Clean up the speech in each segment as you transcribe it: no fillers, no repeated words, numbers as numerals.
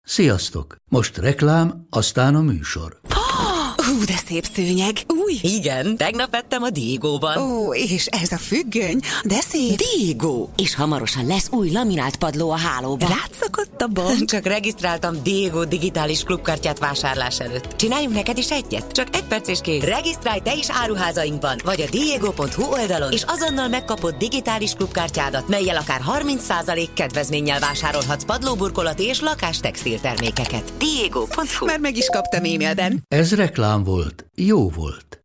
Sziasztok! Most reklám, aztán a műsor. De szép szőnyeg. Új? Igen, tegnap vettem a Diegóban. Ó, és ez a függöny, de szép. Diegó! És hamarosan lesz új laminált padló a hálóban. Rátszakadt a bank. Csak regisztráltam Diegó digitális klubkártyát vásárlás előtt. Csináljunk neked is egyet? Csak 1 perc és kész. Regisztrálj te is áruházainkban, vagy a diego.hu oldalon, és azonnal megkapod digitális klubkártyádat, mellyel akár 30% kedvezménnyel vásárolhatsz padlóburkolati és lakástextil termékeket. Diego.hu. Már meg is kaptam e-mailben. Ez reklám volt, jó volt.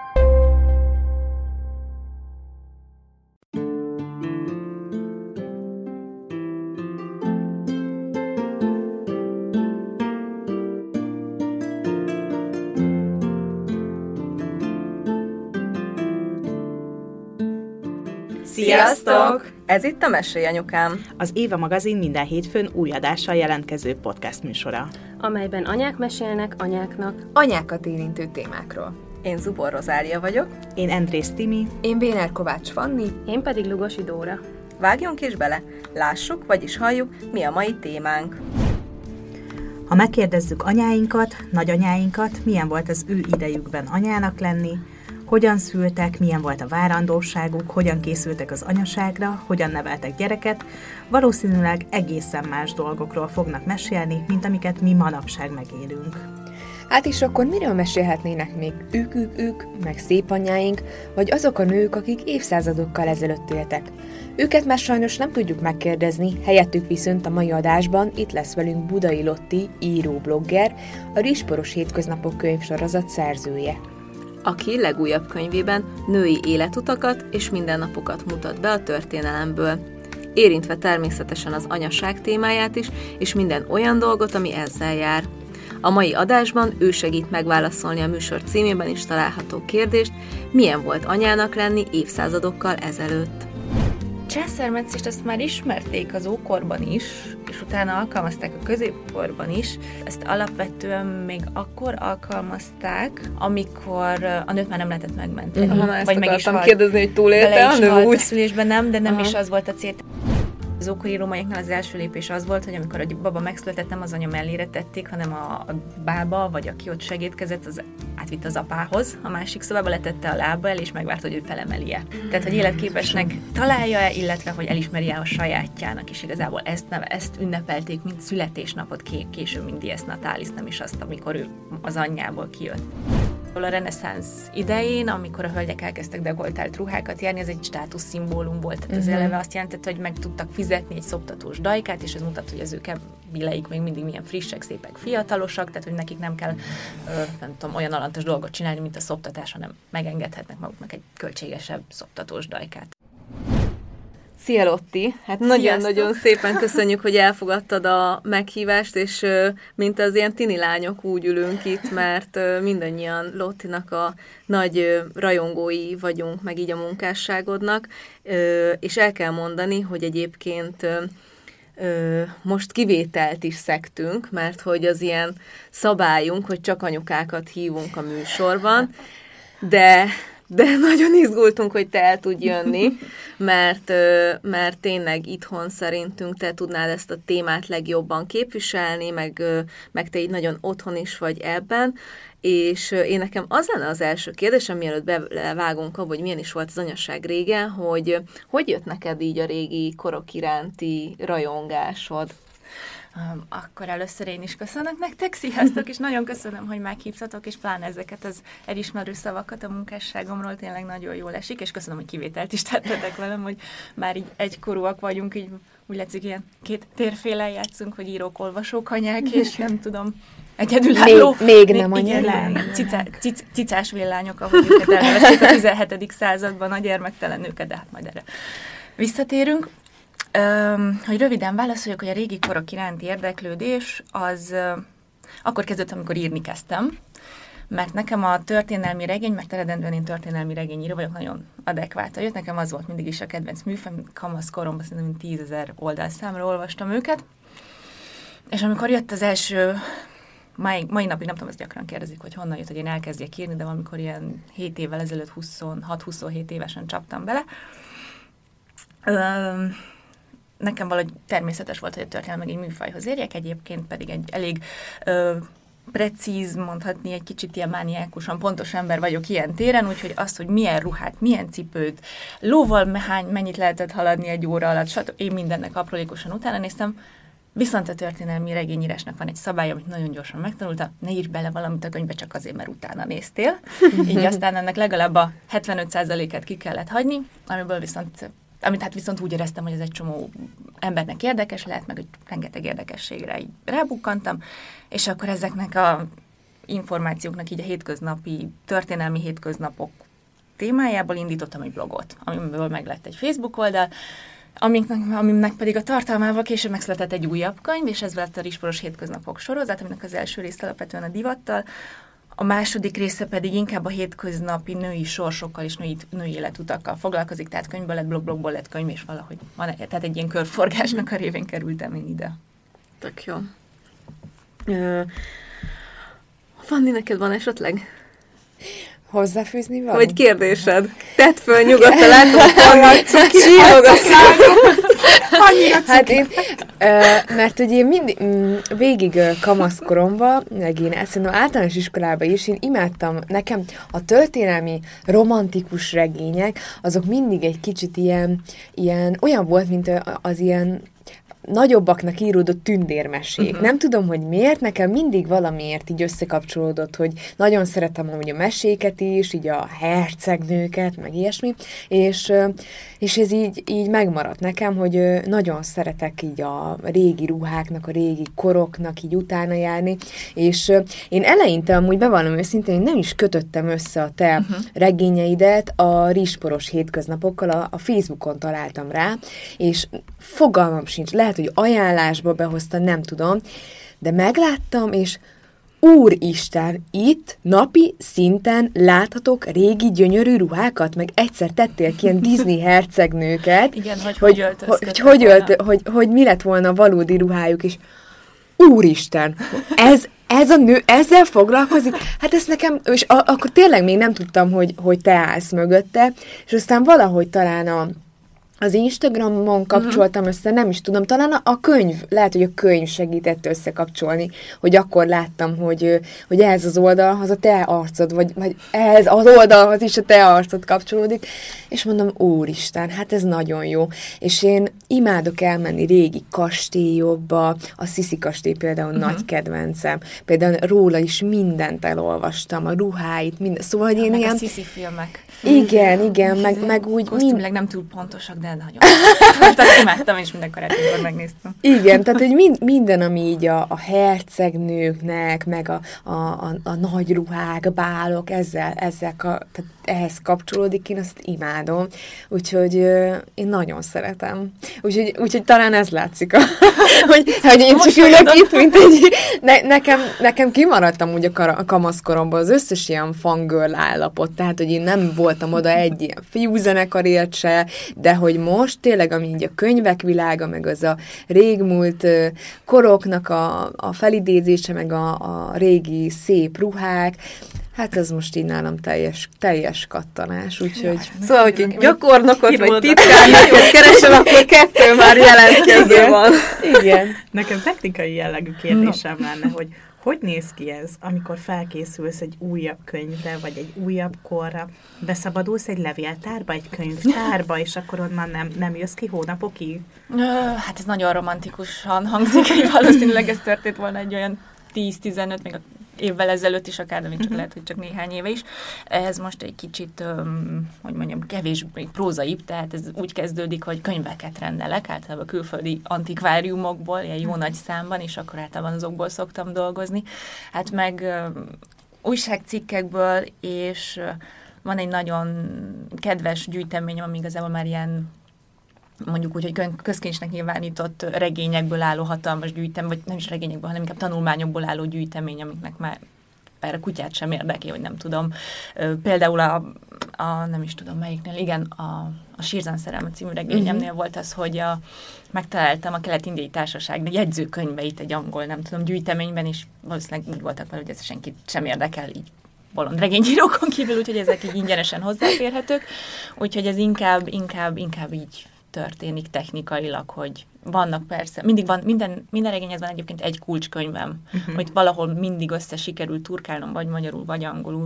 Sziasztok! Ez itt a Mesélj Anyukám. Az Éva magazin minden hétfőn új adással jelentkező podcast műsora, amelyben anyák mesélnek anyáknak anyákat érintő témákról. Én Zubor Rozália vagyok. Én Endrész Timi. Én Béner Kovács Fanni. Én pedig Lugosi Dóra. Vágjunk is bele, lássuk, vagyis halljuk, mi a mai témánk. Ha megkérdezzük anyáinkat, nagyanyáinkat, milyen volt az ő idejükben anyának lenni, hogyan szültek, milyen volt a várandóságuk, hogyan készültek az anyaságra, hogyan neveltek gyereket, valószínűleg egészen más dolgokról fognak mesélni, mint amiket mi manapság megélünk. Hát és akkor miről mesélhetnének még ők, meg szép anyáink, vagy azok a nők, akik évszázadokkal ezelőtt éltek? Őket már sajnos nem tudjuk megkérdezni, helyettük viszont a mai adásban itt lesz velünk Budai Lotti, író-blogger, a Rizsporos hétköznapok könyvsorozat szerzője, aki legújabb könyvében női életutakat és mindennapokat mutat be a történelemből, érintve természetesen az anyaság témáját is, és minden olyan dolgot, ami ezzel jár. A mai adásban ő segít megválaszolni a műsor címében is található kérdést, milyen volt anyának lenni évszázadokkal ezelőtt. Császármetszést azt már ismerték az ókorban is, és utána alkalmazták a középkorban is. Ezt alapvetően még akkor alkalmazták, amikor a nőt már nem lehetett megmenteni. Vagy meg is kérdezni, hogy túlélte a nő úgy. A szülésben nem, de nem is az volt a cél. Az ókori rómaiaknál az első lépés az volt, hogy amikor a baba megszületett, nem az anya mellére tették, hanem a bába, vagy aki ott segítkezett, az átvitt az apához, a másik szobába letette a lába el, és megvárta, hogy ő felemeli-e. Tehát, hogy életképesnek találja-e, illetve, hogy elismeri-e a sajátjának, és igazából ezt ünnepelték, mint születésnapot, később, mint dies natalis, nem is azt, amikor ő az anyjából kijött. A reneszánsz idején, amikor a hölgyek elkezdtek dekoltált ruhákat járni, ez egy státuszszimbólum volt. Tehát az eleve azt jelentette, hogy meg tudtak fizetni egy szoptatós dajkát, és ez mutat, hogy az ő bileik még mindig milyen frissek, szépek, fiatalosak, tehát hogy nekik nem kell nem tudom, olyan alantas dolgot csinálni, mint a szoptatás, hanem megengedhetnek maguknak egy költségesebb szoptatós dajkát. Szia Lotti! Hát nagyon-nagyon szépen köszönjük, hogy elfogadtad a meghívást, és mint az ilyen tini lányok úgy ülünk itt, mert mindannyian Lottinak a nagy rajongói vagyunk, meg így a munkásságodnak, és el kell mondani, hogy egyébként most kivételt is szegtünk, mert hogy az ilyen szabályunk, hogy csak anyukákat hívunk a műsorban, de nagyon izgultunk, hogy te el tudj jönni, mert tényleg itthon szerintünk te tudnád ezt a témát legjobban képviselni, meg te így nagyon otthon is vagy ebben, és én nekem az lenne az első kérdésem, mielőtt belevágunk abba, hogy milyen is volt az anyaság régen, hogy jött neked így a régi korok iránti rajongásod? Akkor először én is köszönök nektek, sziasztok, és nagyon köszönöm, hogy meghívtatok, és pláne ezeket az elismerő szavakat a munkásságomról tényleg nagyon jól esik, és köszönöm, hogy kivételt is tettetek velem, hogy már így egykorúak vagyunk, így úgy látszik, ilyen két térfélen játszunk, hogy írók, olvasók, anyák, és nem tudom, egyedülálló. Még nem annyira. Cicás villányok, ahogy őket elnevezték a 17. században, a gyermektelen nőket, de hát majd erre visszatérünk. Hogy röviden válaszoljak, hogy a régi korok iránti érdeklődés az akkor kezdődött, amikor írni kezdtem, mert nekem a történelmi regény, mert eredendően én történelmi regényíró vagyok, nagyon adekvát jött, nekem az volt mindig is a kedvenc műfaj, kamaszkoromban szerintem 10 000 oldalszámra olvastam őket, és amikor jött az első, mai napig nem tudom, ezt gyakran kérdezik, hogy honnan jött, hogy én elkezdjek írni, de valamikor ilyen 7 évvel ezelőtt 26-27 évesen csaptam bele. nekem valahogy természetes volt, hogy a történelem meg egy műfajhoz érjek, egyébként pedig egy elég precíz, mondhatni egy kicsit ilyen mániákusan pontos ember vagyok ilyen téren, úgyhogy azt, hogy milyen ruhát, milyen cipőt, lóval mennyit lehetett haladni egy óra alatt, stb. Én mindennek aprólékosan utána néztem, viszont a történelmi regényírásnak van egy szabály, amit nagyon gyorsan megtanultam, ne írj bele valamit a könyvbe csak azért, mert utána néztél. Így aztán ennek legalább a 75%-át ki kellett hagyni, amit hát viszont úgy éreztem, hogy ez egy csomó embernek érdekes lehet, meg egy rengeteg érdekességre így rábukkantam, és akkor ezeknek a információknak így a hétköznapi, történelmi hétköznapok témájából indítottam egy blogot, amiből meglett egy Facebook oldal, aminek pedig a tartalmával később megszületett egy újabb könyv, és ez lett a Rizsporos hétköznapok sorozat, aminek az első része alapvetően a divattal, a második része pedig inkább a hétköznapi női sorsokkal és női életutakkal foglalkozik, tehát könyvből lett blogból lett könyv, és valahogy van, tehát egy ilyen körforgásnak a révén kerültem én ide. Tök jó. Fanni, neked van esetleg? Hozzáfűzni valami? Vagy kérdésed? Tedd föl nyugodtan, látom a Fanni, csillog a szágom. Hát én, mert ugye én mindig, végig kamaszkoromban, meg én szerintem általános iskolában is, én imádtam, nekem a történelmi romantikus regények, azok mindig egy kicsit ilyen olyan volt, mint az ilyen nagyobbaknak íródott tündérmesék. Nem tudom, hogy miért, nekem mindig valamiért így összekapcsolódott, hogy nagyon szeretem amúgy a meséket is, így a hercegnőket, meg ilyesmi, és ez így megmaradt nekem, hogy nagyon szeretek így a régi ruháknak, a régi koroknak így utána járni, és én eleinte amúgy bevallom őszintén, hogy nem is kötöttem össze a te regényeidet a Rizsporos hétköznapokkal, a Facebookon találtam rá, és fogalmam sincs, lehet, hogy ajánlásba behozta, nem tudom, de megláttam, és úristen, itt napi szinten láthatok régi gyönyörű ruhákat, meg egyszer tettél ki ilyen Disney hercegnőket. Igen, hogy mi lett volna a valódi ruhájuk, és úristen, ez a nő ezzel foglalkozik? Hát ez nekem, és akkor tényleg még nem tudtam, hogy te állsz mögötte, és aztán valahogy talán az Instagramon kapcsoltam össze, nem is tudom, talán a könyv, lehet, hogy a könyv segített összekapcsolni, hogy akkor láttam, hogy ehhez az oldalhoz a te arcod, vagy ehhez az oldalhoz is a te arcod kapcsolódik, és mondom, úristen, hát ez nagyon jó. És én imádok elmenni régi kastélyokba, a Sziszi kastély például nagy kedvencem, például róla is mindent elolvastam, a ruháit, minden, szóval, hogy én ilyen... a Sziszi filmek. Igen, meg úgy... Kosztümleg nem túl pontosak, de nagyon. Tehát imádtam, és minden karácsonykor megnéztem. Igen, tehát hogy minden, ami így a hercegnőknek, meg a nagy ruhák, a bálok, tehát ehhez kapcsolódik, én azt imádom. Úgyhogy én nagyon szeretem. Úgyhogy talán ez látszik, hogy én csak ülök itt, mint egy... Nekem kimaradtam úgy a kamaszkoromban az összes ilyen fangirl állapot, tehát hogy én nem voltam oda egy ilyen fiúzenekarért se, de hogy most tényleg, ami így a könyvek világa, meg az a régmúlt koroknak a felidézése, meg a régi szép ruhák, hát ez most így nálam teljes kattanás, úgyhogy... Szóval, hogy gyakornokot vagy titkárnokot keresel, akkor 2 már jelentkező van. Igen. Nekem technikai jellegű kérdésem lenne, hogy néz ki ez, amikor felkészülsz egy újabb könyvre, vagy egy újabb korra? Beszabadulsz egy levéltárba, egy könyvtárba, és akkor onnan nem jössz ki hónapokig? Hát ez nagyon romantikusan hangzik, hogy valószínűleg ez történt volna egy olyan 10-15, még évvel ezelőtt is akár, de még csak lehet, hogy csak néhány éve is. Ez most egy kicsit, hogy mondjam, kevésbé prózaibb, tehát ez úgy kezdődik, hogy könyveket rendelek, általában külföldi antikváriumokból, ilyen jó nagy számban, és akkor általában azokból szoktam dolgozni. Hát meg újságcikkekből, és van egy nagyon kedves gyűjteményem, ami igazából már ilyen mondjuk úgy, hogy közkincsnek nyilvánított regényekből álló hatalmas gyűjtemény, vagy nem is regényekből, hanem inkább tanulmányokból álló gyűjtemény, amiknek már erre kutyát sem érdekli, hogy nem tudom. Például a nem is tudom melyiknél, igen, a Sírzán szerelme című regényemnél volt az, hogy megtaláltam a Kelet-indiai Társaság jegyzőkönyveit egy angol, nem tudom, gyűjteményben, és valószínűleg úgy voltak vele, hogy ez senkit sem érdekel így bolond regényírókon kívül, úgyhogy ezek így ingyenesen hozzáférhetők, úgyhogy ez inkább így történik technikailag, hogy vannak persze, mindig van, minden regényhez van egyébként egy kulcskönyvem, hogy valahol mindig össze sikerül turkálnom, vagy magyarul, vagy angolul,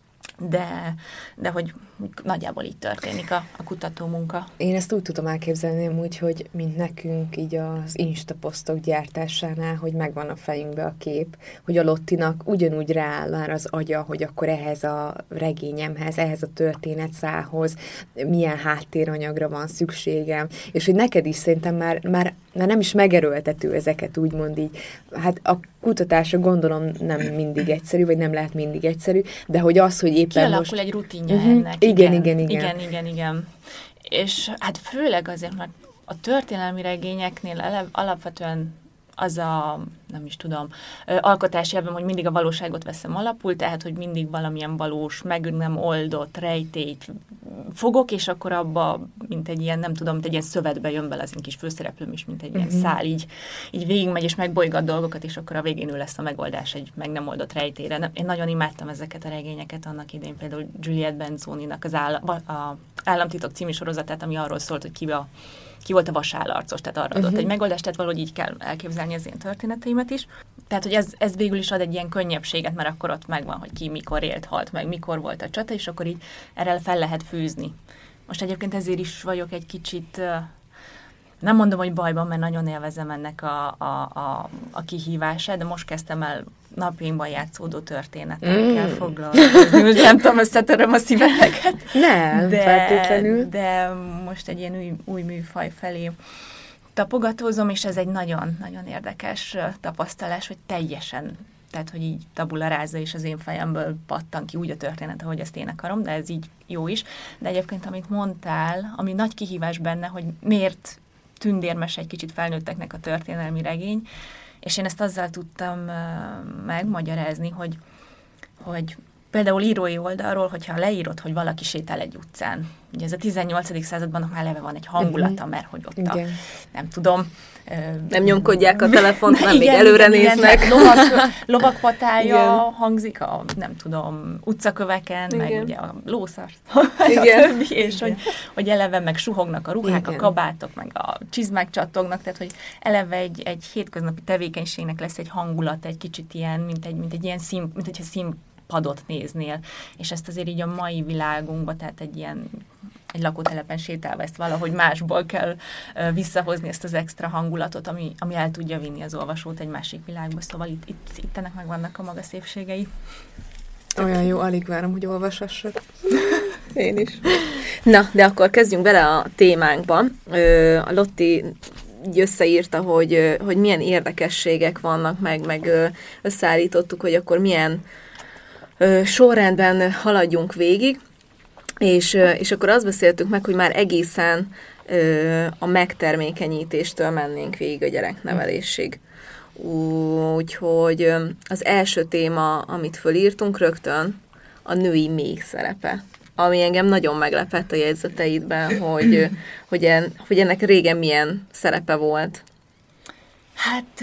de hogy nagyjából így történik a kutatómunka. Én ezt úgy tudom elképzelni amúgy, hogy mint nekünk így az Insta-posztok gyártásánál, hogy megvan a fejünkbe a kép, hogy a Lottinak ugyanúgy rááll már az agya, hogy akkor ehhez a regényemhez, ehhez a történetszához milyen háttéranyagra van szükségem, és hogy neked is szerintem már nem is megerőltető ezeket úgymond így. Hát a kutatása gondolom nem mindig egyszerű, vagy nem lehet mindig egyszerű, de hogy az, hogy éppen kialakul most... egy rutinja ennek. Igen. És hát főleg azért, mert a történelmi regényeknél alapvetően az a, nem is tudom, alkotási elvem, hogy mindig a valóságot veszem alapul, tehát, hogy mindig valamilyen valós, meg nem oldott rejtélyt fogok, és akkor abba, mint egy ilyen, nem tudom, mint egy ilyen szövetbe jön bele az én kis főszereplőm is, mint egy ilyen szál, így végigmegy, és megbolygat dolgokat, és akkor a végén ő lesz a megoldás egy meg nem oldott rejtélyre. Én nagyon imádtam ezeket a regényeket annak idején, például Juliette Benzoninak az Államtitok című sorozatát, ami arról szólt, hogy ki volt a vasállarcos, tehát arra adott egy megoldást, tehát valahogy így kell elképzelni az én történeteimet is. Tehát, hogy ez végül is ad egy ilyen könnyebbséget, mert akkor ott megvan, hogy ki mikor élt, halt meg, mikor volt a csata, és akkor így erre fel lehet fűzni. Most egyébként ezért is vagyok egy kicsit, nem mondom, hogy bajban, mert nagyon élvezem ennek a kihívását, de most kezdtem el napjainkban játszódó történetekkel foglalkozni. Most nem tudom, összetöröm a szíveteket. Nem, feltétlenül. De most egy ilyen új műfaj felé tapogatózom, és ez egy nagyon-nagyon érdekes tapasztalás, hogy teljesen, tehát, hogy így tabula ráza, és az én fejemből pattan ki úgy a történet, ahogy ezt én akarom, de ez így jó is. De egyébként, amit mondtál, ami nagy kihívás benne, hogy miért tündérmes egy kicsit felnőtteknek a történelmi regény, és én ezt azzal tudtam megmagyarázni, hogy például írói oldalról, hogyha leírod, hogy valaki sétál egy utcán. Ugye ez a 18. században már eleve van egy hangulata, mert hogy ott nem tudom. Nem nyomkodják a telefont, nem még előre néznek. Lovakpatája hangzik a, nem tudom, utcaköveken, meg ugye a lószar. És hogy eleve meg suhognak a ruhák, a kabátok, meg a csizmák csattognak, tehát hogy eleve egy hétköznapi tevékenységnek lesz egy hangulat, egy kicsit ilyen, mint egy ilyen mint hogyha színpadot néznél, és ezt azért így a mai világunkban, tehát egy lakótelepen sétálva ezt valahogy másból kell visszahozni ezt az extra hangulatot, ami el tudja vinni az olvasót egy másik világba, szóval itt ennek meg vannak a maga szépségei. Olyan jó, alig várom, hogy olvasassak. Én is. Na, de akkor kezdjünk bele a témánkba. A Lotti összeírta, hogy milyen érdekességek vannak, meg összeállítottuk, hogy akkor milyen sorrendben haladjunk végig, és akkor azt beszéltük meg, hogy már egészen a megtermékenyítéstől mennénk végig a gyereknevelésig. Úgyhogy az első téma, amit fölírtunk rögtön, a női méh szerepe. Ami engem nagyon meglepett a jegyzeteidben, hogy ennek régen milyen szerepe volt. Hát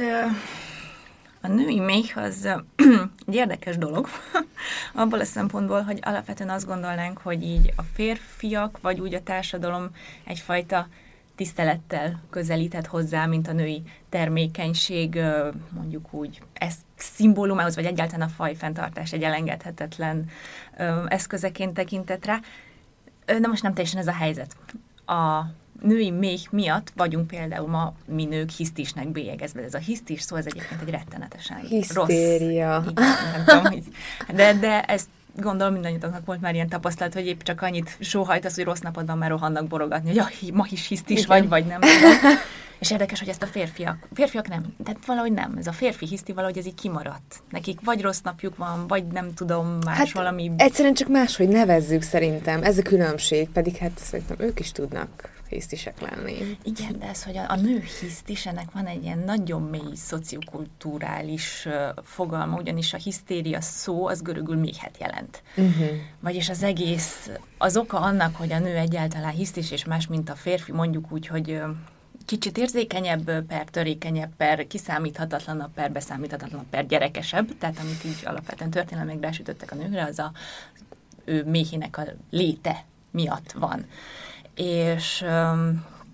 a női méh az egy érdekes dolog, abból a szempontból, hogy alapvetően azt gondolnánk, hogy így a férfiak, vagy úgy a társadalom egyfajta tisztelettel közelített hozzá, mint a női termékenység, mondjuk úgy, ezt szimbólumához, vagy egyáltalán a fajfenntartás egy elengedhetetlen eszközeként tekintett rá. De most nem teljesen ez a helyzet. A női méh miatt vagyunk például ma mi nők hisztisnek bélyegezve. Ez a hisztis szó, ez egyébként egy rettenetesen hisztéria. Rossz. Igen, nem tudom, de ezt gondolom mindannyiunknak volt már ilyen tapasztalat, hogy épp csak annyit sóhajtasz, hogy rossz napod van, már rohannak borogatni, hogy ma is hisztis vagy nem. És érdekes, hogy ezt a férfiak nem, tehát valahogy nem. Ez a férfi hiszti valahogy ez így kimaradt. Nekik vagy rossz napjuk van, vagy nem tudom, más valami... Egyszerűen csak máshogy nevezzük szerintem. Ez a különbség, pedig hát szerintem ők is tudnak hisztisek lenni. Igen, de ez, hogy a nő hisztis, ennek van egy ilyen nagyon mély szociokulturális fogalma, ugyanis a hisztéria szó az görögül méhet jelent. Vagyis az egész, az oka annak, hogy a nő egyáltalán hisztis, és más, mint a férfi, mondjuk úgy, hogy kicsit érzékenyebb, per törékenyebb, per kiszámíthatatlanabb, per beszámíthatatlanabb, per gyerekesebb, tehát amit így alapvetően történelmekben rásütöttek a nőkre, az a ő méhének a léte miatt van. És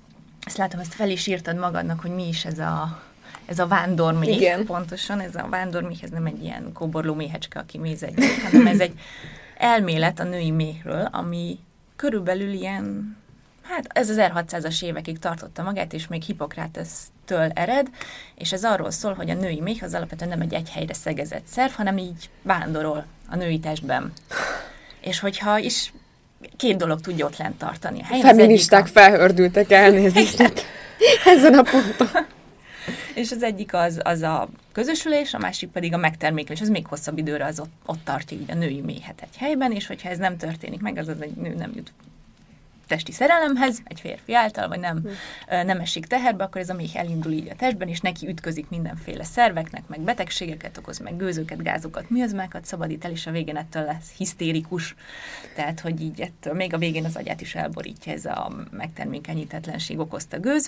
ezt látom, ezt fel is írtad magadnak, hogy mi is ez a vándorméh. Igen. Pontosan, ez a vándorméh, ez nem egy ilyen kóborló méhecske, aki méz egy, hanem ez egy elmélet a női méhről, ami körülbelül ilyen, hát ez az 1600-as évekig tartotta magát, és még Hippokratesztől ered, és ez arról szól, hogy a női méh az alapvetően nem egy helyre szegezett szerv, hanem így vándorol a női testben. És hogyha is két dolog tudja ott lent tartani. A feministák felhördültek, elnézést ezen a ponton. És az egyik az a közösülés, a másik pedig a megtermékenés. Az még hosszabb időre az ott tartja így a női méhet egy helyben, és hogyha ez nem történik meg, az egy nő nem jut testi szerelemhez, egy férfi által, vagy nem esik teherbe, akkor ez a méh elindul így a testben, és neki ütközik mindenféle szerveknek, meg betegségeket okoz, meg gőzöket, gázokat, miazmákat szabadít el, és a végén ettől lesz hisztérikus. Tehát, hogy így ettől még a végén az agyát is elborítja ez a megtermékenyítetlenség okozta gőz.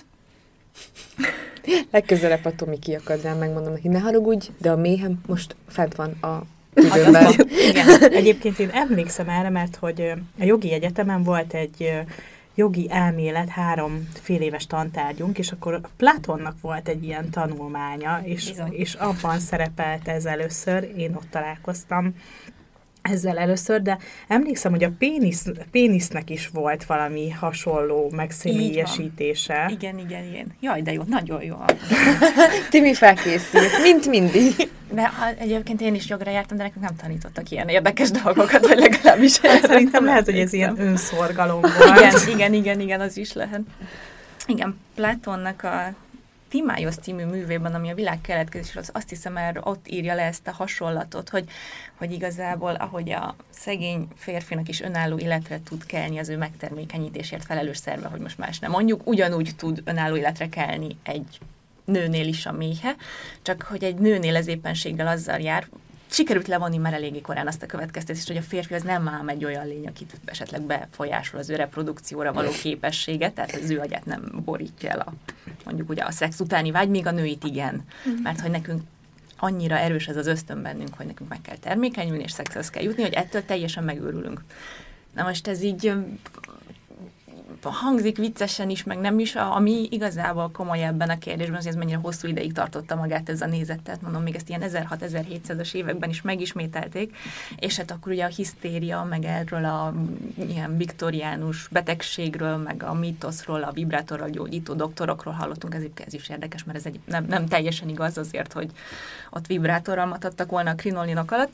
Legközelebb a Tomi kiakad rám, megmondom neki, ne haragudj, de a méhem most fent van a tüdőmben. Egyébként én emlékszem erre, mert hogy a jogi egyetemen volt egy jogi elmélet, 3 féléves tantárgyunk, és akkor Platonnak volt egy ilyen tanulmánya, és abban szerepelt ez először, én ott találkoztam ezzel először, de emlékszem, hogy a pénisznek is volt valami hasonló megszemélyesítése. Igen. Jaj, de jó, nagyon jó. Timi felkészült, mint mindig. De egyébként én is jogra jártam, de nekünk nem tanítottak ilyen érdekes dolgokat, vagy legalábbis. Szerintem lehet, hogy ez ilyen önszorgalom volt. Igen, az is lehet. Igen, Platonnak a Timáiosz című művében, ami a világ keletkezésről, azt hiszem, ott írja le ezt a hasonlatot, hogy igazából, ahogy a szegény férfinak is önálló életre tud kelni az ő megtermékenyítésért felelős szerve, hogy most más nem mondjuk, ugyanúgy tud önálló életre kelni egy nőnél is a méhe, csak hogy egy nőnél ez éppenséggel azzal jár, sikerült levonni már eléggé korán azt a következtetést, hogy a férfi az nem ám egy olyan lény, akit esetleg befolyásol az ő reprodukcióra való képessége, tehát az ő agyát nem borítja el mondjuk ugye a szex utáni vágy, még a nőit igen. Mert hogy nekünk annyira erős ez az ösztön bennünk, hogy nekünk meg kell termékenyülni, és szexhez kell jutni, hogy ettől teljesen megőrülünk. Na most ez így hangzik viccesen is, meg nem is, ami igazából komoly ebben a kérdésben, hogy ez mennyire hosszú ideig tartotta magát ez a nézet, tehát mondom, még ezt ilyen 1600-1700-as években is megismételték, és hát akkor ugye a hisztéria, meg erről a ilyen viktoriánus betegségről, meg a mítoszról, a vibrátorral gyógyító doktorokról hallottunk, ez is érdekes, mert ez nem teljesen igaz azért, hogy ott vibrátorral matadtak volna a krinolinok alatt,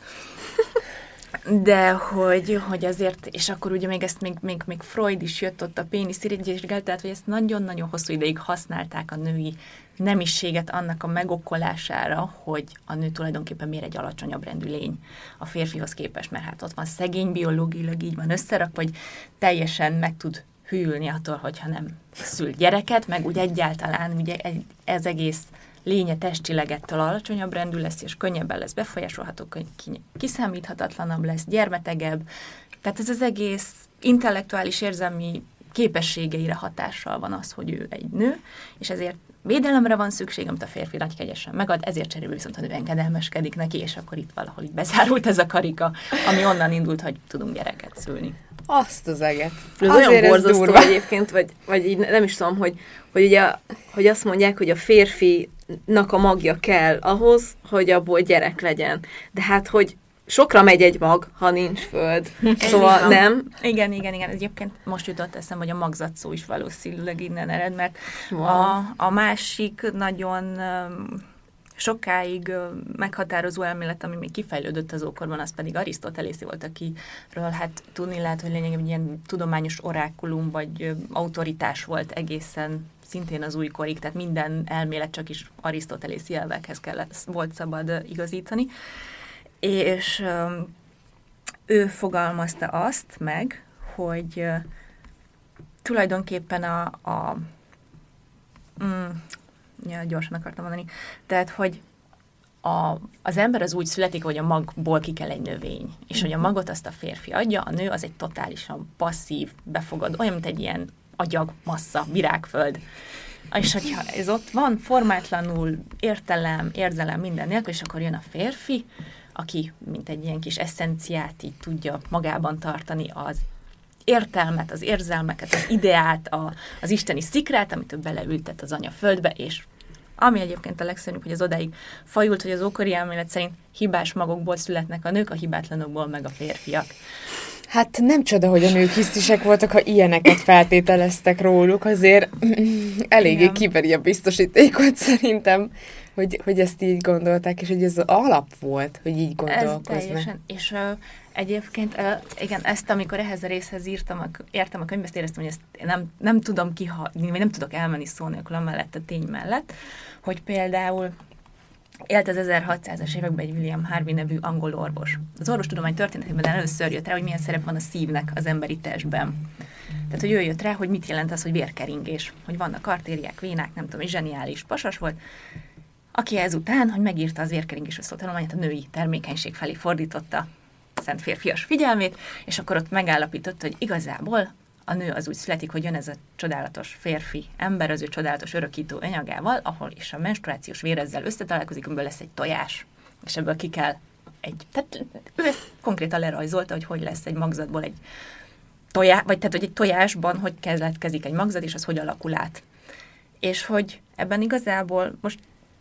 de hogy azért, és akkor ugye még ezt még Freud is jött ott a péniszirigysgált, tehát hogy ezt nagyon-nagyon hosszú ideig használták a női nemiséget annak a megokkolására, hogy a nő tulajdonképpen miért egy alacsonyabb rendű lény a férfihoz képest, mert hát ott van szegény, biológiailag így van összerak, vagy teljesen meg tud hűlni attól, hogyha nem szül gyereket, meg úgy egyáltalán ugye ez egész lénye testileg ettől alacsonyabb rendű lesz, és könnyebben lesz befolyásolható, kiszámíthatatlanabb lesz, gyermetegebb. Tehát ez az egész intellektuális érzelmi képességeire hatással van az, hogy ő egy nő, és ezért védelemre van szükség, amit a férfi nagy kegyesen megad, ezért cserébe viszont a nő engedelmeskedik neki, és akkor itt valahol így bezárult ez a karika, ami onnan indult, hogy tudunk gyereket szülni. Azt az eget. Ez olyan borzasztó egyébként, vagy így nem is tudom, hogy ugye, hogy azt mondják, hogy a férfinak a magja kell ahhoz, hogy abból gyerek legyen. De hát, hogy sokra megy egy mag, ha nincs föld. Szóval nem. Igen. Egyébként most jutott eszembe, hogy a magzat szó is valószínűleg innen ered, mert a másik nagyon sokáig meghatározó elmélet, ami még kifejlődött az ókorban, az pedig Arisztotelészi volt, akiről hát tudni lehet, hogy lényegében ilyen tudományos orákulum vagy autoritás volt egészen szintén az újkorig, tehát minden elmélet csak is arisztotelészi elvekhez volt szabad igazítani. És ő fogalmazta azt meg, hogy tulajdonképpen gyorsan akartam mondani, tehát, hogy az ember az úgy születik, hogy a magból ki kell egy növény, és hogy a magot azt a férfi adja, a nő az egy totálisan passzív, befogadó, olyan, mint egy ilyen agyag, massza, virágföld. És hogyha ez ott van, formátlanul, érzelem minden nélkül, és akkor jön a férfi, aki mint egy ilyen kis eszenciát így tudja magában tartani az értelmet, az érzelmeket, az ideát, az isteni szikrát, amit ő beleültet az anya földbe, és ami egyébként a legszörnyűbb, hogy az odáig fajult, hogy az ókori elmélet szerint hibás magokból születnek a nők, a hibátlanokból meg a férfiak. Hát nem csoda, hogy a nők hisztisek voltak, ha ilyeneket feltételeztek róluk, azért eléggé kiveri a biztosítékot szerintem, hogy ezt így gondolták, és hogy ez alap volt, hogy így gondolkoznak. Ez teljesen, és egyébként, igen, ezt amikor ehhez a részhez értem a könyvbe, ezt éreztem, hogy ezt nem tudom kihagyni, vagy nem tudok elmenni szó nélkül amellett a tény mellett, hogy például élt az 1600-as években egy William Harvey nevű angol orvos. Az orvostudomány történetében először jött rá, hogy milyen szerep van a szívnek az emberi testben. Tehát, hogy ő jött rá, hogy mit jelent az, hogy vérkeringés, hogy vannak artériák, vénák, nem tudom, egy zseniális pasas volt, aki ezután, hogy megírta az vérkeringésről szóló tanulmányt, a női termékenység felé fordította szent férfias figyelmét, és akkor ott megállapította, hogy igazából a nő az úgy születik, hogy jön ez a csodálatos férfi ember az ő csodálatos örökítő anyagával, ahol is a menstruációs vér ezzel összetalálkozik, amiből lesz egy tojás, és ebből ki kell tehát ő ezt konkrétan lerajzolta, hogy lesz egy magzatból egy tojás, vagy tehát, hogy egy tojásban hogy keletkezik egy magzat, és az hogy alakul át. És hogy ebben igazából most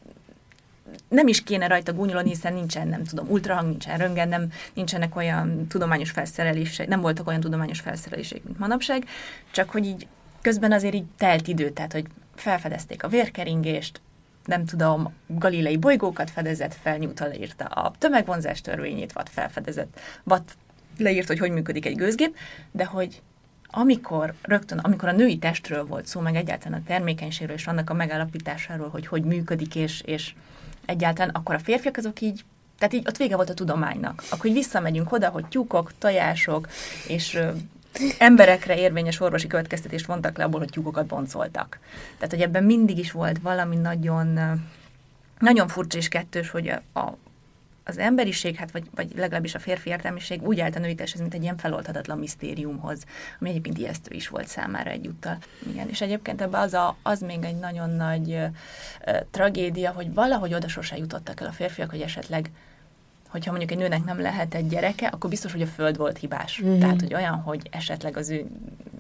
nem is kéne rajta gúnyolni, hiszen nincsen, nem tudom, ultrahang, nincsen röntgen, nincsenek olyan tudományos felszerelések, nem voltak olyan tudományos felszerelések, mint manapság, csak hogy így közben azért így telt idő, tehát hogy felfedezték a vérkeringést, nem tudom, galilei bolygókat fedezett fel, Newton leírta a tömegvonzás törvényét, Watt felfedezett, Watt leírt, hogy működik egy gőzgép, de hogy amikor a női testről volt szó, meg egyáltalán a termékenységről és annak a megállapításáról, hogy működik, és egyáltalán, akkor a férfiak azok így, tehát így ott vége volt a tudománynak. Akkor így visszamegyünk oda, hogy tyúkok, tojások, és emberekre érvényes orvosi következtetést vontak le abból, hogy tyúkokat boncoltak. Tehát, hogy ebben mindig is volt valami nagyon, nagyon furcsa és kettős, hogy az emberiség, hát vagy legalábbis a férfi értelmiség úgy állt a női testhez, mint egy ilyen feloldhatatlan misztériumhoz, ami egyébként ijesztő is volt számára egyúttal. Igen, és egyébként ebben az még egy nagyon nagy tragédia, hogy valahogy oda sosem jutottak el a férfiak, hogy esetleg, hogyha mondjuk egy nőnek nem lehet egy gyereke, akkor biztos, hogy a föld volt hibás. Mm-hmm. Tehát, hogy olyan, hogy esetleg az ő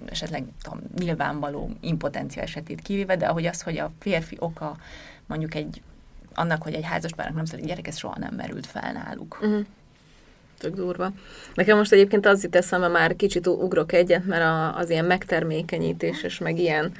nyilvánvaló impotencia esetét kivéve, de ahogy az, hogy a férfi oka mondjuk annak, hogy egy házaspárnak nem születik gyerek, ez soha nem merült fel náluk. Uh-huh. Tök durva. Nekem most egyébként az jut eszembe, már kicsit ugrok egyet, mert az ilyen megtermékenyítés és meg ilyen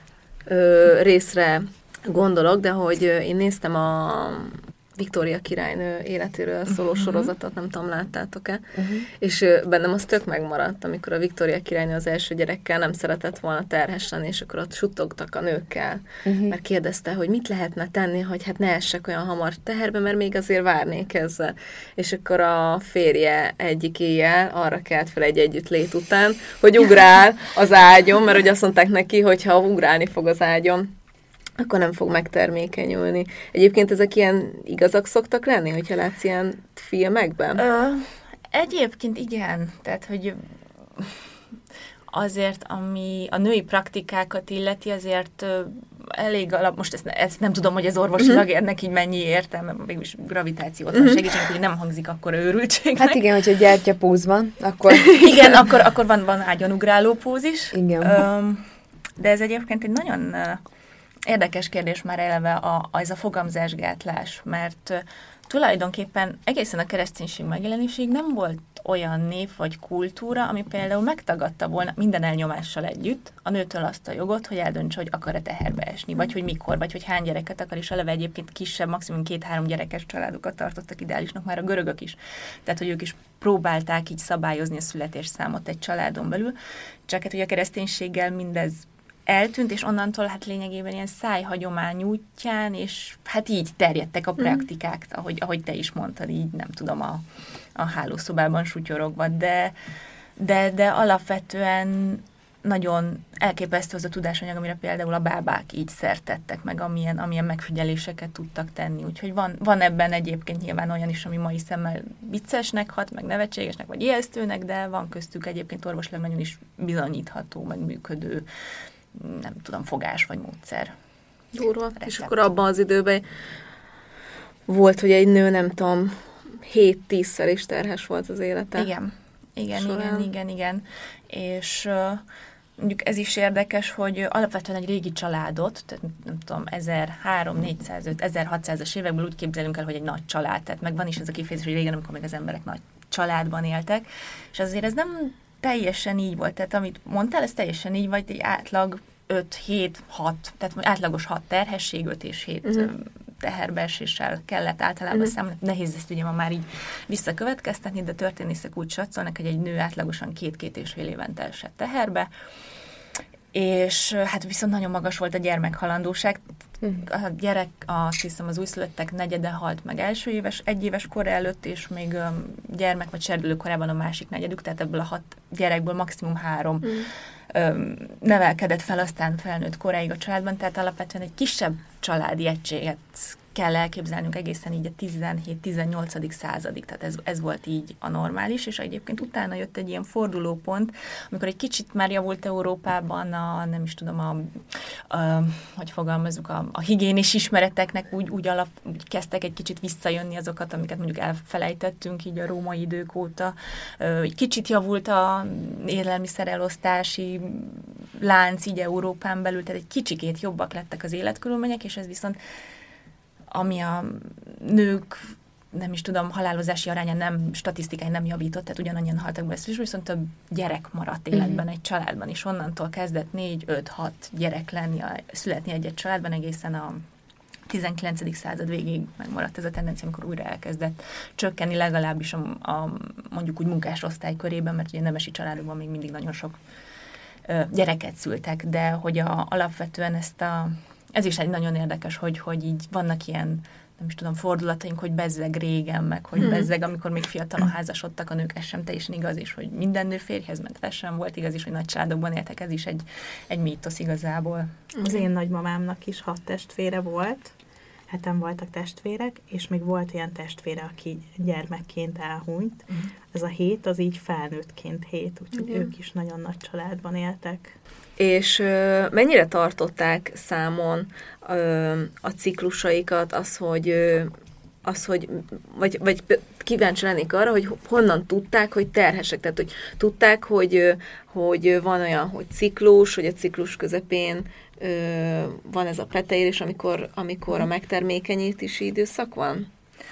részre gondolok, de hogy én néztem a Viktória királynő életéről szóló sorozatot, nem tudom, láttátok-e? És bennem az tök megmaradt, amikor a Viktória királynő az első gyerekkel nem szeretett volna terhes lenni, és akkor ott suttogtak a nőkkel, mert kérdezte, hogy mit lehetne tenni, hogy hát ne essek olyan hamar teherbe, mert még azért várnék ezzel. És akkor a férje egyik éjjel arra kelt fel egy együttlét után, hogy ugrál az ágyon, mert hogy azt mondták neki, hogy ha ugrálni fog az ágyon, akkor nem fog megtermékenyülni. Egyébként ezek ilyen igazak szoktak lenni, hogyha látsz ilyen filmekben? Egyébként igen. Tehát, hogy azért, ami a női praktikákat illeti, azért elég most ezt nem tudom, hogy ez orvosilag ennek így mennyi értelme, mégis gravitációt van segítség, hogy nem hangzik akkor őrültségnek. Hát igen, hogyha gyertyapóz van, akkor... Igen, akkor van ágyonugráló póz is. Igen. De ez egyébként egy nagyon... érdekes kérdés már eleve ez a fogamzásgátlás, mert tulajdonképpen egészen a kereszténység megjelenéséig nem volt olyan nép vagy kultúra, ami például megtagadta volna minden elnyomással együtt a nőtől azt a jogot, hogy eldöntse, hogy akar-e teherbe esni, vagy hogy mikor, vagy hogy hány gyereket akar, és eleve egyébként kisebb, maximum 2-3 gyerekes családokat tartottak ideálisnak már a görögök is. Tehát, hogy ők is próbálták így szabályozni a születésszámot egy családon belül, csak hát ugye a kereszténységgel mindez eltűnt, és onnantól hát lényegében ilyen szájhagyomány útján, és hát így terjedtek a praktikák, ahogy te is mondtad, így nem tudom, a hálószobában sutyorogva, de alapvetően nagyon elképesztő az a tudásanyag, amire például a bábák így szertettek meg, amilyen megfigyeléseket tudtak tenni. Úgyhogy van ebben egyébként nyilván olyan is, ami mai szemmel viccesnek hat, meg nevetségesnek, vagy ijesztőnek, de van köztük egyébként orvosilag nagyon is bizonyítható, meg működő, nem tudom, fogás vagy módszer. Durva. És akkor abban az időben volt, hogy egy nő, nem tudom, 7-10-szer is terhes volt az élete. Igen. Igen. És mondjuk ez is érdekes, hogy alapvetően egy régi családot, tehát nem tudom, 1300-400-1600-as évekből úgy képzelünk el, hogy egy nagy család, tehát meg van is ez a kifejezés, hogy régen, amikor még az emberek nagy családban éltek, és azért ez nem teljesen így volt, tehát amit mondtál, ez teljesen így volt, egy átlag 5-7-6, tehát átlagos 6 terhesség, 5 és 7 teherbeeséssel kellett általában számolni. Nehéz ezt ugye ma már így visszakövetkeztetni, de történészek úgy satszolnak, hogy egy nő átlagosan 2-2,5 évente esett teherbe, és hát viszont nagyon magas volt a gyermekhalandóság. A gyerek, azt hiszem, az újszülöttek negyede halt meg egyéves kor előtt, és még gyermek vagy serdülő korában a másik negyedük, tehát ebből a 6 gyerekből maximum 3 nevelkedett fel, aztán felnőtt koráig a családban, tehát alapvetően egy kisebb családi egységet kell elképzelnünk egészen így a 17-18. századig, tehát ez volt így a normális, és egyébként utána jött egy ilyen fordulópont, amikor egy kicsit már javult Európában hogy fogalmazzuk, a higiénis ismereteknek úgy kezdtek egy kicsit visszajönni azokat, amiket mondjuk elfelejtettünk így a római idők óta. Egy kicsit javult a élelmiszerelosztási lánc így Európán belül, tehát egy kicsikét jobbak lettek az életkörülmények, és ez viszont ami a nők, halálozási aránya statisztikai nem javított, tehát ugyanannyian haltak be szülésből, viszont több gyerek maradt életben egy családban, és onnantól kezdett 4-5-6 gyerek születni egy családban egészen a 19. század végéig megmaradt ez a tendencia, amikor újra elkezdett csökkenni, legalábbis mondjuk úgy munkásosztály körében, mert ugye nemesi családokban még mindig nagyon sok gyereket szültek, de hogy alapvetően ez is egy nagyon érdekes, hogy így vannak ilyen, fordulataink, hogy bezzeg régen, meg hogy bezzeg, amikor még fiatalon házasodtak a nők, ez sem teljesen igaz, és hogy minden nő férjhez ment, ez sem volt igaz, és hogy nagy családokban éltek, ez is egy mítosz igazából. Az én nagymamámnak is 6 testvére volt, 7-en voltak testvérek, és még volt olyan testvére, aki gyermekként elhunyt. Ez a 7, az így felnőttként 7, úgyhogy ők is nagyon nagy családban éltek. És mennyire tartották számon a ciklusaikat, vagy kíváncsi lennék arra, hogy honnan tudták, hogy terhesek, tehát hogy tudták, hogy van olyan, hogy ciklus, hogy a ciklus közepén van ez a peteérés, amikor a megtermékenyítési időszak van?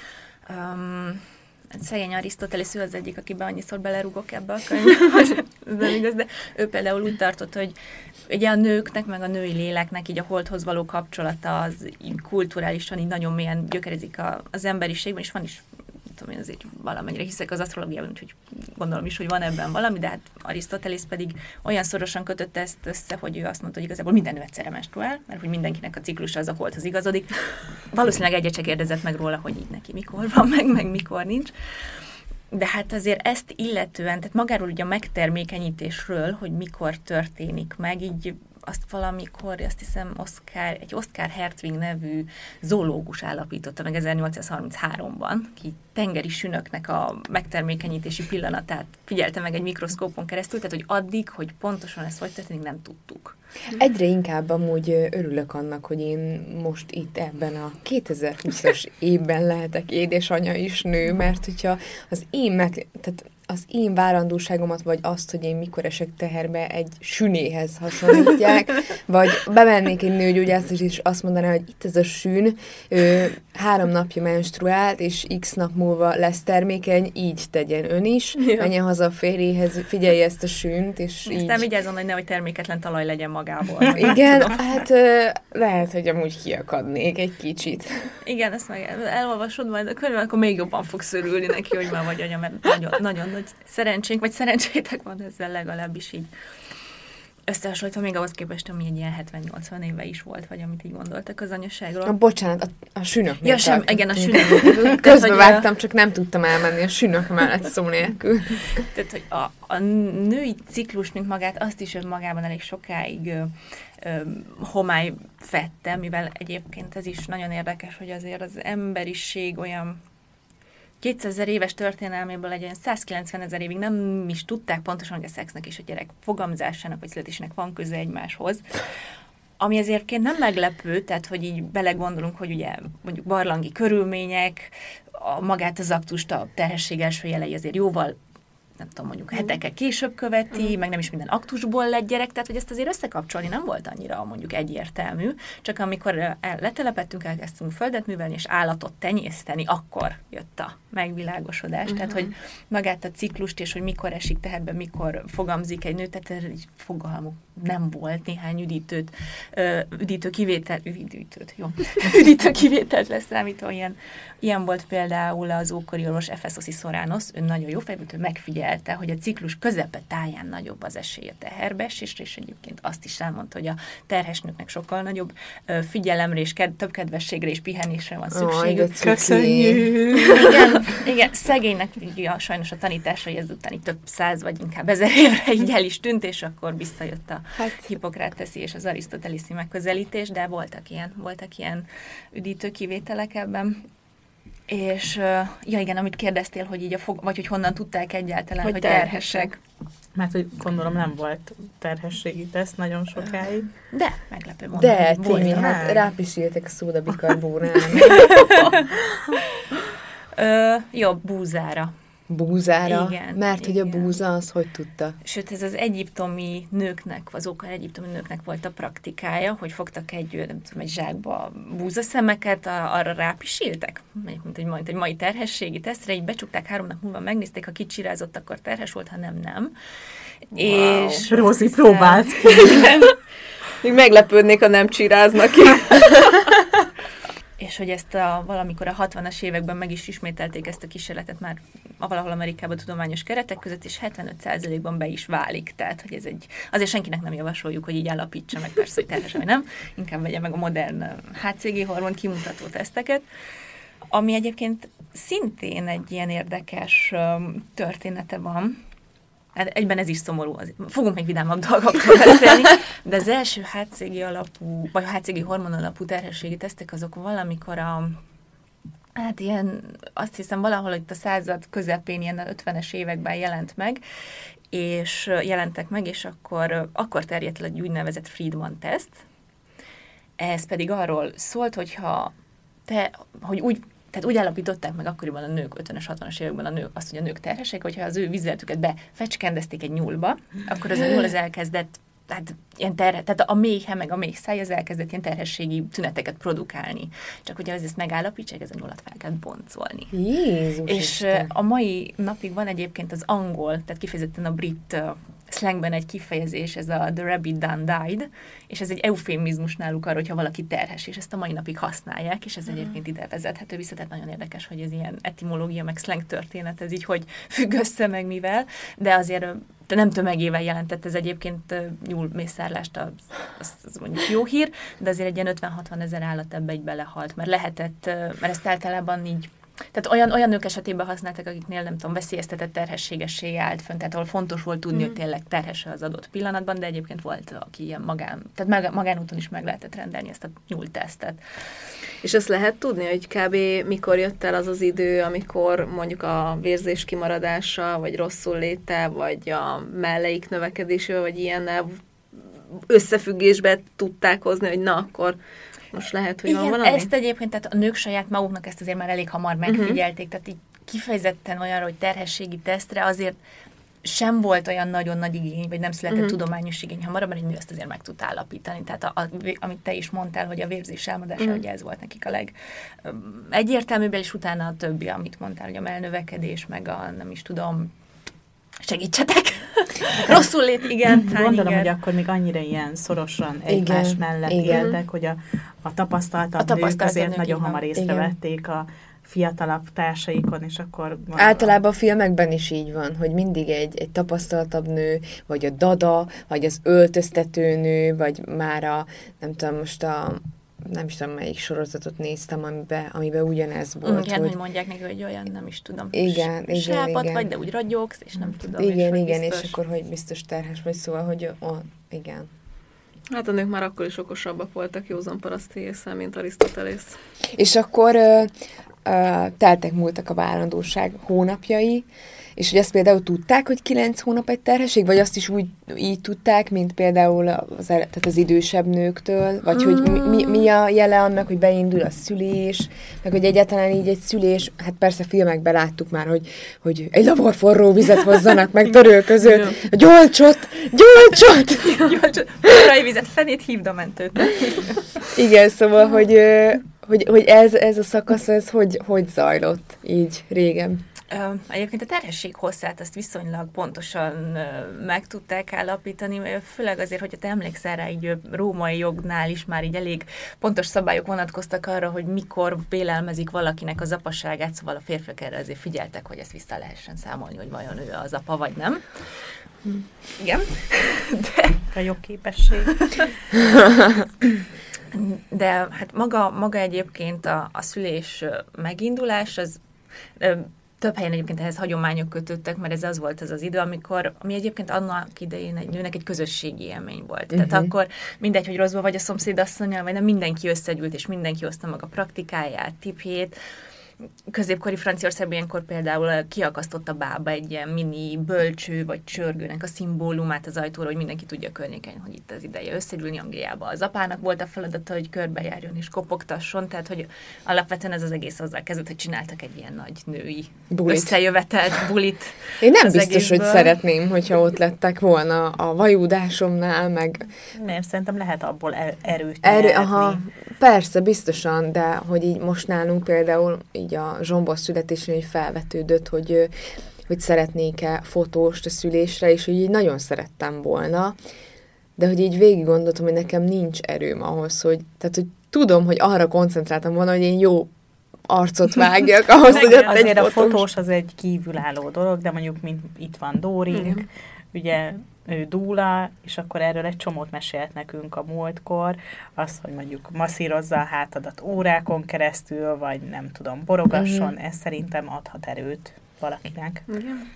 Szegény Arisztotelész, ő az egyik, akiben annyiszor belerúgok ebbe a könyvbe, nem igaz, de ő például úgy tartott, hogy ugye a nőknek, meg a női léleknek így a holdhoz való kapcsolata az így kulturálisan így nagyon mélyen gyökerezik az emberiségben, és van is, én azért valamennyire hiszek az asztrológiában, úgyhogy gondolom is, hogy van ebben valami, de hát Arisztotelész pedig olyan szorosan kötötte ezt össze, hogy ő azt mondta, hogy igazából minden nő egyszerre menstruál, mert hogy mindenkinek a ciklusa az a holdhoz igazodik. Valószínűleg egyet se kérdezett meg róla, hogy így neki mikor van, meg mikor nincs. De hát azért ezt illetően, tehát magáról ugye a megtermékenyítésről, hogy mikor történik meg, így azt valamikor, azt hiszem, egy Oscar Hertwig nevű zoológus állapította meg 1833-ban, ki tengeri sünöknek a megtermékenyítési pillanatát figyelte meg egy mikroszkópon keresztül, tehát hogy addig, hogy pontosan ez hogy történik, nem tudtuk. Egyre inkább amúgy örülök annak, hogy én most itt ebben a 2020-as évben lehetek édesanya is nő, mert hogyha az én várandóságomat, vagy azt, hogy én mikor esek teherbe, egy sünéhez hasonlítják, vagy bemennék egy nőgyógyászhoz, és azt mondaná, hogy itt ez a sün, 3 napja menstruált, és x nap múlva lesz termékeny, így tegyen ön is, menjen haza a férjéhez, figyelje ezt a sünt, és így. Aztán vigyázzon, hogy nehogy terméketlen talaj legyen magából. Igen, hát lehet, hogy amúgy kiakadnék egy kicsit. Igen, ezt meg elolvasod majd a könyvben, akkor még jobban fogsz örülni neki, hogy már vagy anya, mert nagyon nagy szerencsénk, vagy szerencsétek van ezzel legalábbis így összehasonlítva, még ahhoz képest, ami egy ilyen 70-80 éve is volt, vagy amit így gondoltak az anyaságról. Bocsánat, a sünöknél. Ja, igen, a sünök. Közbevágtam, csak nem tudtam elmenni a sünök mellett szó nélkül. Tehát, hogy a női ciklus, mint magát, azt is önmagában elég sokáig homály fette, mivel egyébként ez is nagyon érdekes, hogy azért az emberiség olyan 200 000 éves történelméből egy olyan 190 000 évig nem is tudták pontosan, hogy a szexnek és a gyerek fogamzásának vagy születésének van köze egymáshoz. Ami ezért nem meglepő, tehát hogy így belegondolunk, hogy ugye mondjuk barlangi körülmények, magát az aktust, a terhesség első jelei azért jóval nem tudom, mondjuk hetekkel később követi, meg nem is minden aktusból lett gyerek, tehát hogy ezt azért összekapcsolni nem volt annyira mondjuk egyértelmű, csak amikor letelepettünk, elkezdtünk földet művelni, és állatot tenyészteni, akkor jött a megvilágosodás. Tehát, hogy magát a ciklust, és hogy mikor esik teherbe, mikor fogamzik egy nő, tehát erre így fogalmuk nem volt, néhány üdítő kivételt leszámítva, ilyen volt például az ókori orvos Ephesosi Soránosz, ő nagyon jó fejből, ő megfigyelte, hogy a ciklus közepe táján nagyobb az esély a teherbeesésre, és egyébként azt is elmondta, hogy a terhes nőknek sokkal nagyobb figyelemre és több kedvességre és pihenésre van szükségük. Köszönjük! Igen, szegénynek sajnos a tanításra, hogy ezután több 100 vagy inkább 1000 évre így el is tűnt, és akkor visszajött a Hippokrateszi és az Arisztotelészi megközelítés, de voltak ilyen üdítő kivételek ebben. És igen, amit kérdeztél, hogy így vagy hogy honnan tudták egyáltalán, hogy terhesek. Mert hogy gondolom nem volt terhességi teszt nagyon sokáig. De, meglepő mondom. De, Timi, hát rápisíltek a szódabikarbónára. Jobb búzára. Búzára? Igen, mert igen. Hogy a búza az hogy tudta? Sőt, ez az egyiptomi nőknek, az ókori egyiptomi nőknek volt a praktikája, hogy fogtak egy zsákba búzaszemeket, arra rápisíltek, mint egy mai terhességi tesztre, így becsukták, 3 nap múlva megnézték, ha kicsirázott, akkor terhes volt, ha nem. Wow. És Rózi próbált ki. Még meglepődnék, ha nem csiráznak ki. És hogy ezt valamikor a 60-as években meg is ismételték ezt a kísérletet már valahol Amerikában tudományos keretek között, és 75%-ban be is válik. Tehát, hogy ez azért senkinek nem javasoljuk, hogy így állapítsa meg, persze, hogy terhes, vagy nem. Inkább vegye meg a modern HCG hormon kimutató teszteket. Ami egyébként szintén egy ilyen érdekes története van. Hát egyben ez is szomorú, fogunk még vidámabb dolgokról beszélni, de az első HCG alapú, vagy HCG hormon alapú terhességi tesztek azok valamikor azt hiszem valahol itt a század közepén, ilyen 50-es években jelentek meg, és akkor terjedt el egy úgynevezett Friedman teszt. Ez pedig arról szólt, tehát úgy állapították meg akkoriban a nők, 50-es, 60-as években a nők azt, hogy a nők terhesek, hogyha az ő vizeletüket befecskendezték egy nyúlba, akkor az a nyúl az elkezdett, tehát a méhe meg a méh száj az elkezdett ilyen terhességi tüneteket produkálni. Csak ugye ezt megállapítsák, ez a nyúlat fel kell boncolni. Jézus És Isten. a mai napig van egyébként az angol, tehát kifejezetten a brit slangben egy kifejezés, ez a the rabbit done died, és ez egy eufémizmus náluk arra, hogyha valaki terhes, és ezt a mai napig használják, és ez egyébként ide vezethető vissza, tehát nagyon érdekes, hogy ez ilyen etimológia, meg slang történet, ez így hogy függ össze, meg mivel, de azért nem tömegével jelentett ez egyébként nyúlmészárlást, az mondjuk jó hír, de azért egy ilyen 50-60 ezer állat ebbe így belehalt, mert ezt általában így, tehát olyan nők esetében használtak, akiknél nem tudom, veszélyeztetett terhességessé állt fönn, tehát ahol fontos volt tudni, hogy tényleg terhes az adott pillanatban, de egyébként volt, aki ilyen magánúton is meg lehetett rendelni ezt a nyúltesztet. És ezt lehet tudni, hogy kb. Mikor jött el az az idő, amikor mondjuk a vérzés kimaradása, vagy rosszul léte, vagy a melleik növekedése, vagy ilyennel összefüggésbe tudták hozni, hogy na, akkor most lehet, hogy van valami? Ezt egyébként, tehát a nők saját maguknak ezt azért már elég hamar megfigyelték, tehát így kifejezetten olyanra, hogy terhességi tesztre azért sem volt olyan nagyon nagy igény, vagy nem született tudományos igény hamarabb, mert egy nő ezt azért meg tud állapítani. Tehát amit te is mondtál, hogy a vérzés elmadása, hogy ez volt nekik a legegyértelműbb, és utána a többi, amit mondtál, hogy a mellnövekedés, meg nem is tudom, segítsetek! Rosszul lét, igen. Gondolom, hogy akkor még annyira ilyen szorosan egymás mellett éltek, hogy a tapasztaltabb nők azért nagyon hamar észrevették a fiatalabb társaikon, és akkor... Gondolom. Általában a filmekben is így van, hogy mindig egy tapasztaltabb nő, vagy a dada, vagy az öltöztető nő, vagy már nem tudom, melyik sorozatot néztem, amiben ugyanez volt. Igen, hogy mondják neki, hogy olyan, nem is tudom. Igen. Vagy, de úgy ragyogsz, és nem tudom. Igen, és akkor, hogy biztos terhes vagy, szóval, hogy igen. Hát a nők már akkor is okosabbak voltak józan paraszti ésszel, mint Arisztotelész. És akkor múltak a várandóság hónapjai, és hogy ezt például tudták, hogy 9 hónap egy terhesség, vagy azt is így tudták, mint például tehát az idősebb nőktől, vagy hogy mi a jele annak, hogy beindul a szülés, meg hogy egyáltalán így egy szülés, hát persze filmekben láttuk már, hogy egy labor forró vizet hozzanak meg törő között, gyolcsot! Forrai vizet, fenét, hívd a mentőt. Igen, szóval, hogy ez a szakasz, ez hogy zajlott így régen? Egyébként a terhesség hosszát azt viszonylag pontosan meg tudták állapítani, főleg azért, hogyha te emlékszel rá, így római jognál is már így elég pontos szabályok vonatkoztak arra, hogy mikor vélelmezik valakinek az apaságát, szóval a férfiak erre azért figyeltek, hogy ezt vissza lehessen számolni, hogy vajon ő az apa, vagy nem. Igen. De... A jogképesség. De hát maga egyébként a szülés megindulás, az... Több helyen egyébként ehhez hagyományok kötöttek, mert ez az volt az idő, ami egyébként annak idején egy nőnek egy közösségi élmény volt. Tehát akkor mindegy, hogy rosszból vagy a szomszédasszonnyal, vagy nem, mindenki összegyűlt, és mindenki hozta maga praktikáját, tipjét. Középkori Franciaországban ilyenkor például kiakasztott a bába egy ilyen mini bölcső vagy csörgőnek a szimbólumát az ajtóra, hogy mindenki tudja környéken, hogy itt az ideje összegyűlni. Angliában az apának volt a feladata, hogy körbejárjon és kopogtasson, tehát hogy alapvetően ez az egész azzal kezdett, hogy csináltak egy ilyen nagy női összejövetelt bulit. Én nem biztos, hogy szeretném, hogyha ott lettek volna a vajúdásomnál, meg... Nem, szerintem lehet abból erőt aha, persze, biztosan, de hogy így most nálunk például így a Zsombor születésén így felvetődött, hogy szeretnék-e fotóst a szülésre, és hogy így nagyon szerettem volna, de hogy így végig gondoltam, hogy nekem nincs erőm ahhoz, tehát hogy tudom, hogy arra koncentráltam volna, hogy én jó arcot vágjak ahhoz, hogy ott azért a fotós az egy kívülálló dolog, de mondjuk mint itt van Dórink, ugye ő dúla, és akkor erről egy csomót mesélt nekünk a múltkor, az, hogy mondjuk masszírozza a hátadat órákon keresztül, vagy nem tudom, borogasson, ez szerintem adhat erőt valakinek.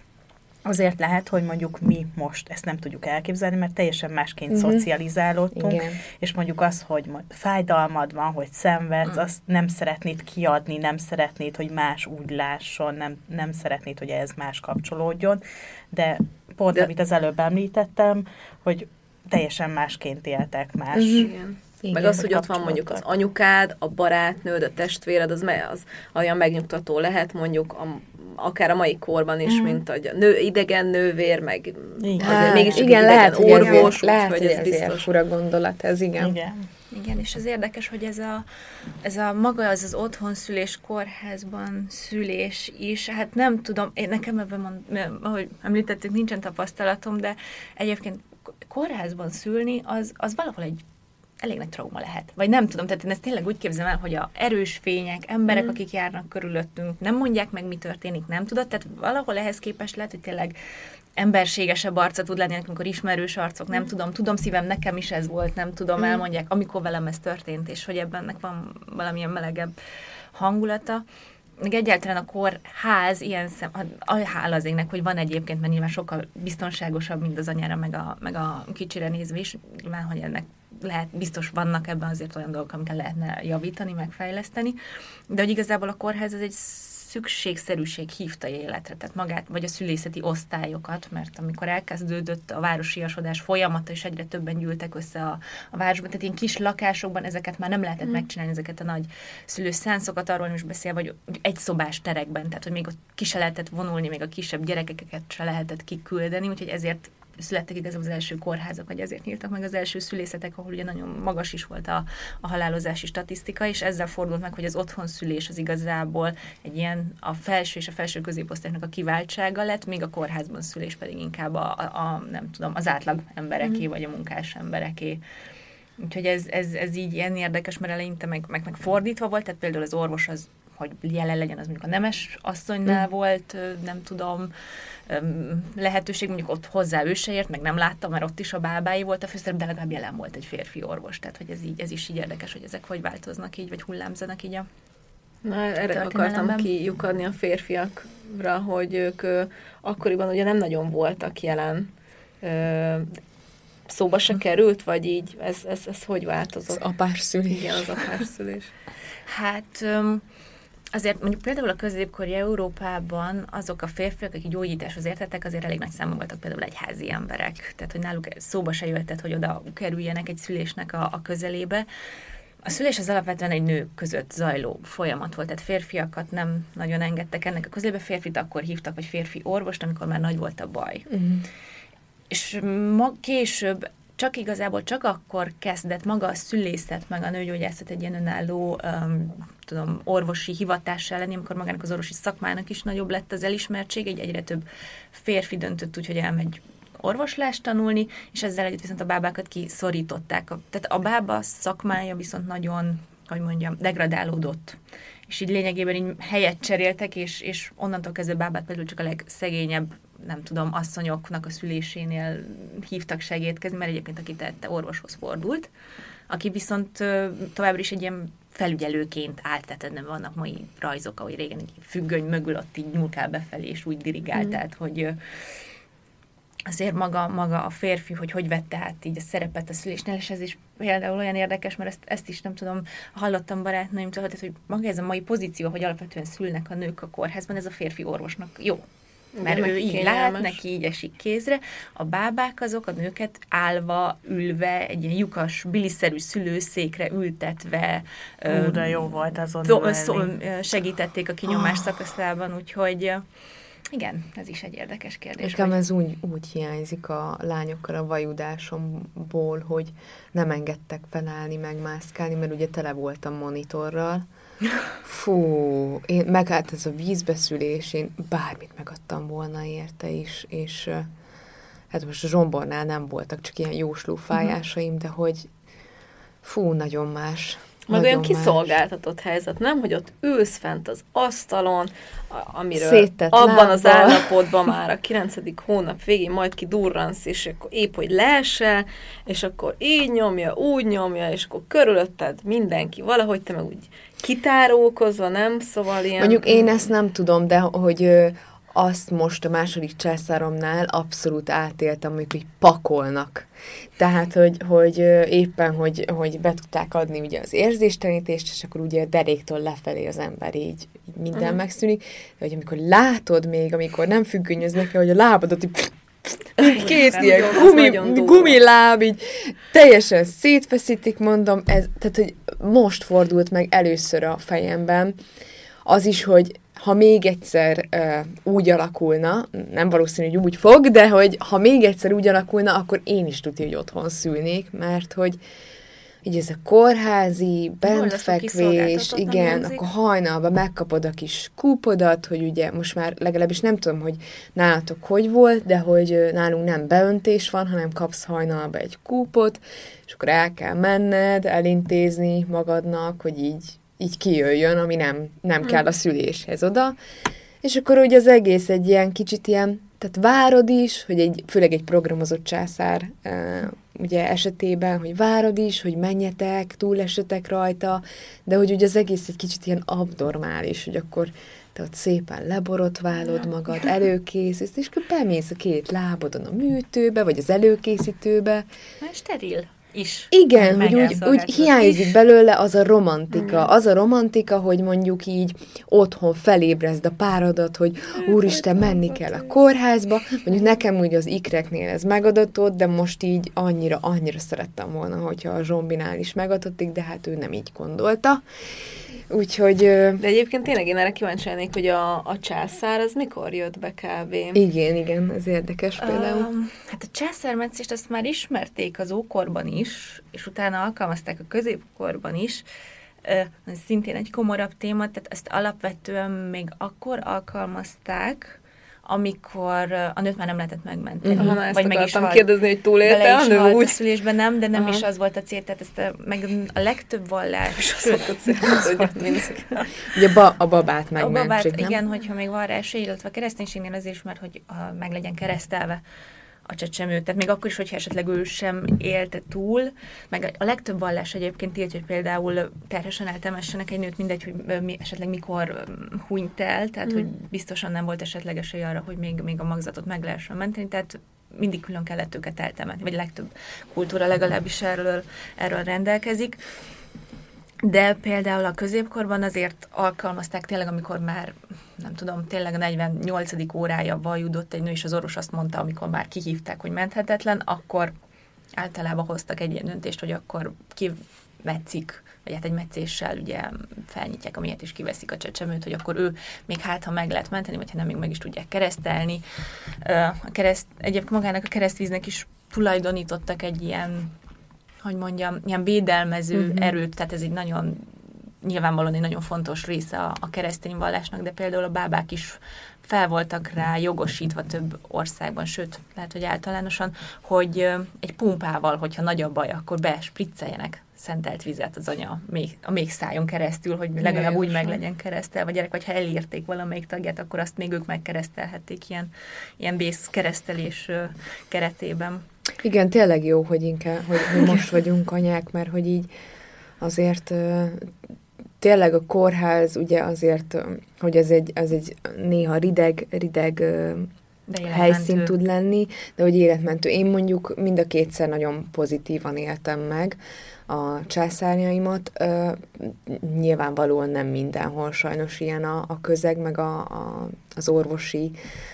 Azért lehet, hogy mondjuk mi most ezt nem tudjuk elképzelni, mert teljesen másként szocializálódtunk, és mondjuk az, hogy fájdalmad van, hogy szenvedsz, azt nem szeretnéd kiadni, nem szeretnéd, hogy más úgy lásson, nem szeretnéd, hogy ehhez más kapcsolódjon, de pont, amit az előbb említettem, hogy teljesen másként éltek más. Igen. Meg az, hogy ott van mondjuk az anyukád, a barátnőd, a testvéred, az olyan megnyugtató lehet mondjuk akár a mai korban is, mint hogy a idegen nővér, meg azért mégis igen, lehet, orvos, lehet, hogy ez biztos. Fura gondolat ez, igen. Igen, és az érdekes, hogy ez a maga az otthonszülés, kórházban szülés is, hát nem tudom, nekem ebben, ahogy említettük, nincsen tapasztalatom, de egyébként kórházban szülni, az valahol egy elég nagy trauma lehet. Vagy nem tudom, tehát én ezt tényleg úgy képzelem el, hogy a erős fények, emberek, akik járnak körülöttünk, nem mondják meg, mi történik, nem tudod, tehát valahol ehhez képest lehet, hogy tényleg emberségesebb arca tud lenni, amikor ismerős arcok, nem tudom szívem, nekem is ez volt, nem tudom, elmondják, amikor velem ez történt, és hogy ebben van valamilyen melegebb hangulata. Meg egyáltalán a kórház ilyen hála az égnek, hogy van egyébként, mert nyilván sokkal biztonságosabb, mint az anyára, meg a kicsire nézve is, nyilván, hogy ennek biztos vannak ebben azért olyan dolgok, amiket lehetne javítani, megfejleszteni, de hogy igazából a kórház az egy szükségszerűség hívta életre, tehát magát, vagy a szülészeti osztályokat, mert amikor elkezdődött a városiasodás folyamata, és egyre többen gyűltek össze a városban, tehát ilyen kis lakásokban ezeket már nem lehetett megcsinálni, ezeket a nagy szülős száncokat, arról is beszél, vagy egy szobás terekben, tehát hogy még ott ki se lehetett vonulni, még a kisebb gyerekeket se lehetett kiküldeni, úgyhogy ezért születtek igazából az első kórházak, vagy ezért nyíltak meg az első szülészetek, ahol ugye nagyon magas is volt a halálozási statisztika, és ezzel fordult meg, hogy az otthonszülés az igazából egy ilyen a felső és a felső középosztálynak a kiváltsága lett, még a kórházban szülés pedig inkább nem tudom, az átlag embereké, vagy a munkás embereké. Úgyhogy ez így ilyen érdekes, mert eleinte meg fordítva volt, tehát például az orvos az, hogy jelen legyen, az mondjuk a nemes asszonynál volt, nem tudom, lehetőség, mondjuk ott hozzá ő se ért, meg nem láttam, mert ott is a bábái volt a főszerep, de legalább jelen volt egy férfi orvos, tehát hogy ez is így érdekes, hogy ezek hogy változnak így, vagy hullámzanak így a erre akartam kiukadni a férfiakra, hogy ők akkoriban ugye nem nagyon voltak jelen. Szóba se került, vagy így, ez hogy változott? Az apárszülés. Igen, az apárszülés. Hát azért mondjuk például a középkori Európában azok a férfiak, akik gyógyításhoz értettek, azért elég nagy számban voltak például egyházi emberek. Tehát, hogy náluk szóba se jöhetett, hogy oda kerüljenek egy szülésnek a közelébe. A szülés az alapvetően egy nők között zajló folyamat volt, tehát férfiakat nem nagyon engedtek ennek a közelébe, férfit akkor hívtak, vagy férfi orvost, amikor már nagy volt a baj. És később igazából csak akkor kezdett maga a szülészet, meg a nőgyógyászat egy ilyen önálló orvosi hivatássá lenni, amikor magának az orvosi szakmának is nagyobb lett az elismertség, egyre több férfi döntött úgy, hogy elmegy orvoslást tanulni, és ezzel együtt viszont a bábákat kiszorították. Tehát a bába szakmája viszont nagyon, hogy mondjam, degradálódott. És így lényegében így helyet cseréltek, és onnantól kezdve bábát például csak a legszegényebb, nem tudom, asszonyoknak a szülésénél hívtak segédkezni, mert egyébként aki tette, orvoshoz fordult, aki viszont továbbra is egy ilyen felügyelőként állt, tehát nem vannak mai rajzok, ahogy régen egy függöny mögül ott így nyúlkál befelé, és úgy dirigált, tehát hogy azért maga a férfi, hogy vette át így a szerepet a szülésnél, és ez is például olyan érdekes, mert ezt is nem tudom, hallottam barátnőimtől, hogy maga ez a mai pozíció, hogy alapvetően szülnek a nők a kórházban, ez a férfi orvosnak jó. Mert ő így lát, neki így esik kézre. A bábák azok a nőket állva, ülve, egy ilyen lyukas, biliszerű szülőszékre ültetve. De jó volt azon segítették a kinyomás szakaszában, úgyhogy igen, ez is egy érdekes kérdés. Nekem ez úgy hiányzik a lányokkal a vajudásomból, hogy nem engedtek felállni, megmászkálni, mert ugye tele voltam monitorral. Fú, megállt ez a vízbeszülés, én bármit megadtam volna érte is, és hát most a zsombornál nem voltak, csak ilyen jóslófájásaim, de hogy fú, nagyon más. Meg olyan kiszolgáltatott helyzet, nem? Hogy ott ülsz fent az asztalon, amiről abban lábbal. Az állapotban már a 9. hónap végén majd kidurransz, és akkor épp, hogy leesel, és akkor így nyomja, úgy nyomja, és akkor körülötted mindenki valahogy, te meg úgy kitárókozva, nem? Szóval ilyen... Mondjuk én ezt nem tudom, de hogy azt most a második császáromnál abszolút átéltem, hogy pakolnak. Tehát, hogy éppen, hogy be tudták adni ugye az érzéstelenítést, és akkor ugye deréktől lefelé az ember így minden megszűnik. De hogy amikor látod még, amikor nem függönyöznek el, hogy a lábadat így két ilyen gumiláb, így teljesen szétfeszítik, mondom, tehát, hogy most fordult meg először a fejemben az is, hogy ha még egyszer úgy alakulna, nem valószínű, hogy úgy fog, de hogy ha még egyszer úgy alakulna, akkor én is tudja, hogy otthon szülnék, mert hogy így ez a kórházi, bentfekvés, igen, akkor hajnalban megkapod a kis kúpodat, hogy ugye most már legalábbis nem tudom, hogy nálatok hogy volt, de hogy nálunk nem beöntés van, hanem kapsz hajnalba egy kúpot, és akkor el kell menned, elintézni magadnak, hogy így kijöjjön, ami nem kell a szüléshez oda. És akkor ugye az egész egy ilyen kicsit ilyen, tehát várod is, hogy főleg egy programozott császár ugye esetében, hogy várod is, hogy menjetek, túlesetek rajta, de hogy ugye az egész egy kicsit ilyen abnormális, hogy akkor te ott szépen leborotválod magad, előkészítesz, és akkor bemész a két lábodon a műtőbe, vagy az előkészítőbe. Steril is. Igen, hogy úgy hiányzik belőle az a romantika. Az a romantika, hogy mondjuk így otthon felébrezd a párodat, hogy úristen, menni kell a kórházba. Mondjuk nekem úgy az ikreknél ez megadatott, de most így annyira szerettem volna, hogyha a Zsombinál is megadottik, de hát ő nem így gondolta. Úgyhogy... De egyébként tényleg én erre kíváncsi lennék, hogy a császár az mikor jött be kb. Igen, ez érdekes például. Hát a császármetszést azt már ismerték az ókorban is, és utána alkalmazták a középkorban is. Szintén egy komorabb téma, tehát ezt alapvetően még akkor alkalmazták, amikor a nőt már nem lehetett megmenteni. Vagy meg is halt. Kérdezni, hogy túlélte a nő úgy. A szülésben nem, de nem is az volt a cél, tehát ezt meg a legtöbb vallás. Ugye a babát megmentsük, a babát, igen, hogyha még van rá esély, illetve a kereszténységnél azért is, mert hogy meg legyen keresztelve a csecsemő. Tehát még akkor is, hogyha esetleg ő sem élte túl, meg a legtöbb vallás egyébként tiltja, hogy például terhesen eltemessenek egy nőt, mindegy, hogy esetleg mikor hunyt el, tehát hogy biztosan nem volt esetleg esély arra, hogy még a magzatot meg lehessen menteni, tehát mindig külön kellett őket eltemetni, vagy a legtöbb kultúra legalábbis erről rendelkezik. De például a középkorban azért alkalmazták tényleg, amikor már, nem tudom, tényleg a 48. órája vajudott egy nő, és az orvos azt mondta, amikor már kihívták, hogy menthetetlen, akkor általában hoztak egy ilyen döntést, hogy akkor kivetszik, vagy hát egy meccéssel ugye felnyitják a mélyet, és kiveszik a csecsemőt, hogy akkor ő még ha meg lehet menteni, vagy ha nem, még meg is tudják keresztelni. Egyébként magának a keresztvíznek is tulajdonítottak egy ilyen, hogy mondjam, ilyen védelmező erőt, tehát ez egy nagyon, nyilvánvalóan egy nagyon fontos része a keresztény vallásnak, de például a bábák is fel voltak rá jogosítva több országban, sőt, lehet, hogy általánosan, hogy egy pumpával, hogyha nagy a baj, akkor bespricceljenek szentelt vizet az anya a méhszájon keresztül, hogy legalább úgy meg legyen keresztelve a gyerek, vagy ha elérték valamelyik tagját, akkor azt még ők megkeresztelhették ilyen vészkeresztelés keretében. Igen, tényleg jó, hogy most vagyunk anyák, mert hogy így azért tényleg a kórház ugye azért, hogy az egy néha rideg helyszín tud lenni, de hogy életmentő. Én mondjuk mind a kétszer nagyon pozitívan éltem meg a császárjaimat. Nyilvánvalóan nem mindenhol sajnos ilyen a közeg, meg az orvosi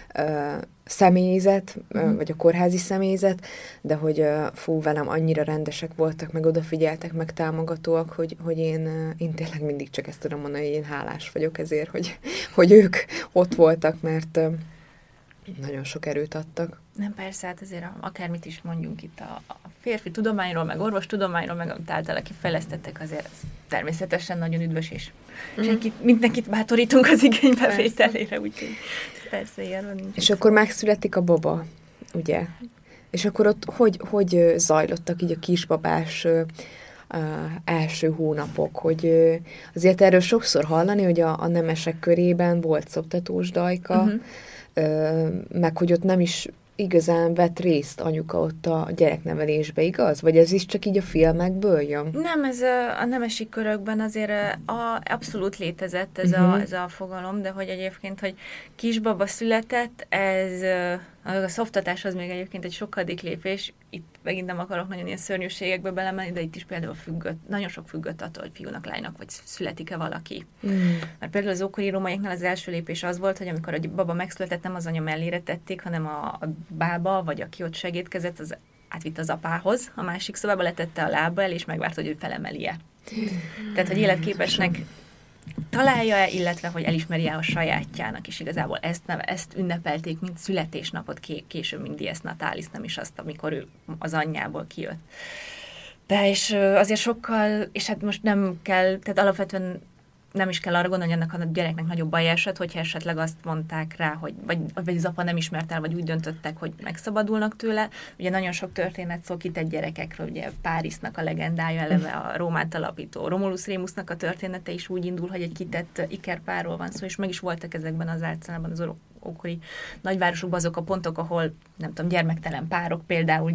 személyzet, vagy a kórházi személyzet, de hogy velem annyira rendesek voltak, meg odafigyeltek, meg támogatóak, hogy én tényleg mindig csak ezt tudom mondani, hogy én hálás vagyok ezért, hogy ők ott voltak, mert nagyon sok erőt adtak. Nem, persze, hát azért akármit is mondjunk itt a férfi tudományról, meg orvostudományról, meg amit általában kifejlesztettek, azért az természetesen nagyon üdvös, és mindenkit bátorítunk az igénybevételére, úgyhogy persze ilyen van. És akkor megszületik a baba, ugye? És akkor ott hogy zajlottak így a kisbabás első hónapok, hogy azért erről sokszor hallani, hogy a nemesek körében volt szoptatós dajka, meg hogy ott nem is igazán vett részt anyuka ott a gyereknevelésbe, igaz? Vagy ez is csak így a filmekből jön? Nem, ez a nemesi körökben azért abszolút létezett ez a fogalom, de hogy egyébként, hogy kisbaba született, a szoptatás az még egyébként egy sokadik lépés, itt megint nem akarok nagyon ilyen szörnyűségekbe belemenni, de itt is például nagyon sok függött attól, hogy fiúnak, lánynak, vagy születik-e valaki. Mert például az ókori rómaiaknál az első lépés az volt, hogy amikor a baba megszületett, nem az anya mellére tették, hanem a bába, vagy aki ott segédkezett, az átvitt az apához, a másik szobába letette a lába el, és megvárt, hogy ő felemeli-e. Tehát, hogy életképesnek találja-e, illetve, hogy elismeri-e a sajátjának, és igazából ezt ünnepelték, mint születésnapot, később, mint dies natalis, nem is azt, amikor ő az anyjából kijött. De és azért sokkal, és hát most nem kell, tehát alapvetően nem is kell arra gondolni, hogy annak a gyereknek nagyobb baj esett, hogyha esetleg azt mondták rá, hogy vagy az apa nem ismert el, vagy úgy döntöttek, hogy megszabadulnak tőle. Ugye nagyon sok történet szól kitett gyerekekről, ugye Páriznak a legendája, eleve a Rómát alapító Romulus Rémusnak a története is úgy indul, hogy egy kitett ikerpárról van szó, és meg is voltak ezekben az általában az ókori nagyvárosokban azok a pontok, ahol nem tudom, gyermektelen párok például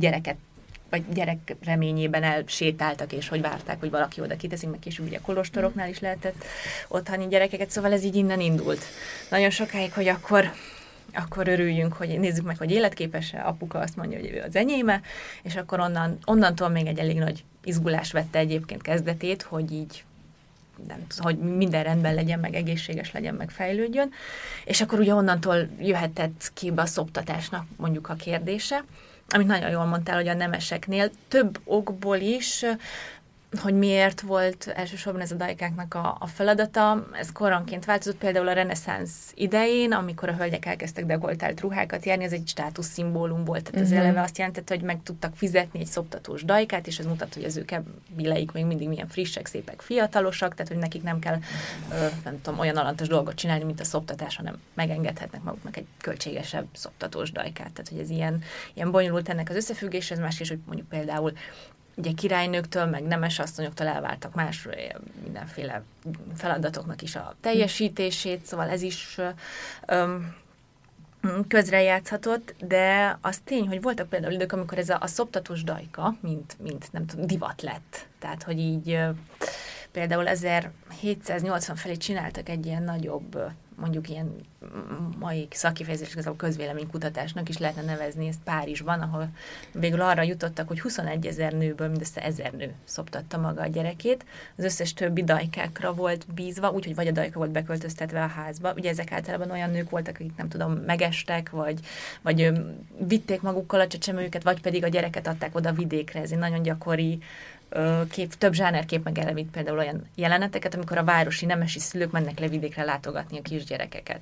gyerek reményében elsétáltak, és hogy várták, hogy valaki oda kiteszik, meg később ugye a kolostoroknál is lehetett otthani gyerekeket, szóval ez így innen indult. Nagyon sokáig, hogy akkor örüljünk, hogy nézzük meg, hogy életképes-e, apuka azt mondja, hogy ő az enyéme, és akkor onnantól még egy elég nagy izgulás vette egyébként kezdetét, hogy így hogy minden rendben legyen, meg egészséges legyen, meg fejlődjön, és akkor ugye onnantól jöhetett képbe a szoptatásnak mondjuk a kérdése, amit nagyon jól mondtál, hogy a nemeseknél több okból is, hogy miért volt elsősorban ez a dajkáknak a feladata. Ez koronként változott, például a reneszánsz idején, amikor a hölgyek elkezdtek dekoltált ruhákat járni, ez egy státuszszimbólum volt, tehát az eleve azt jelentette, hogy meg tudtak fizetni egy szoptatós dajkát, és ez mutat, hogy az ő kebileik még mindig milyen frissek, szépek, fiatalosak, tehát hogy nekik nem kell nem tudom, olyan alantas dolgot csinálni, mint a szoptatás, hanem megengedhetnek maguknak egy költségesebb szoptatós dajkát. Tehát, hogy ez ilyen bonyolult ennek az összefüggés, ez más is, hogy mondjuk például ugye királynőktől, meg nemes asszonyoktól elvártak más mindenféle feladatoknak is a teljesítését, szóval ez is közrejátszhatott, de az tény, hogy voltak például idők, amikor ez a szoptatós dajka, mint nem tudom, divat lett. Tehát, hogy így például 1780 felé csináltak egy ilyen nagyobb mondjuk ilyen mai szakkifejezés, igazából közvéleménykutatásnak is lehetne nevezni ezt Párizsban, ahol végül arra jutottak, hogy 21 000 nőből mindössze 1000 nő szoptatta maga a gyerekét. Az összes többi dajkákra volt bízva, úgyhogy vagy a dajka volt beköltöztetve a házba. Ugye ezek általában olyan nők voltak, akik nem tudom, megestek, vagy vitték magukkal a csecsemőjüket, vagy pedig a gyereket adták oda vidékre. Ez egy nagyon gyakori több zsánerkép megelemít például olyan jeleneteket, amikor a városi nemesi szülők mennek le vidékre látogatni a kisgyerekeket.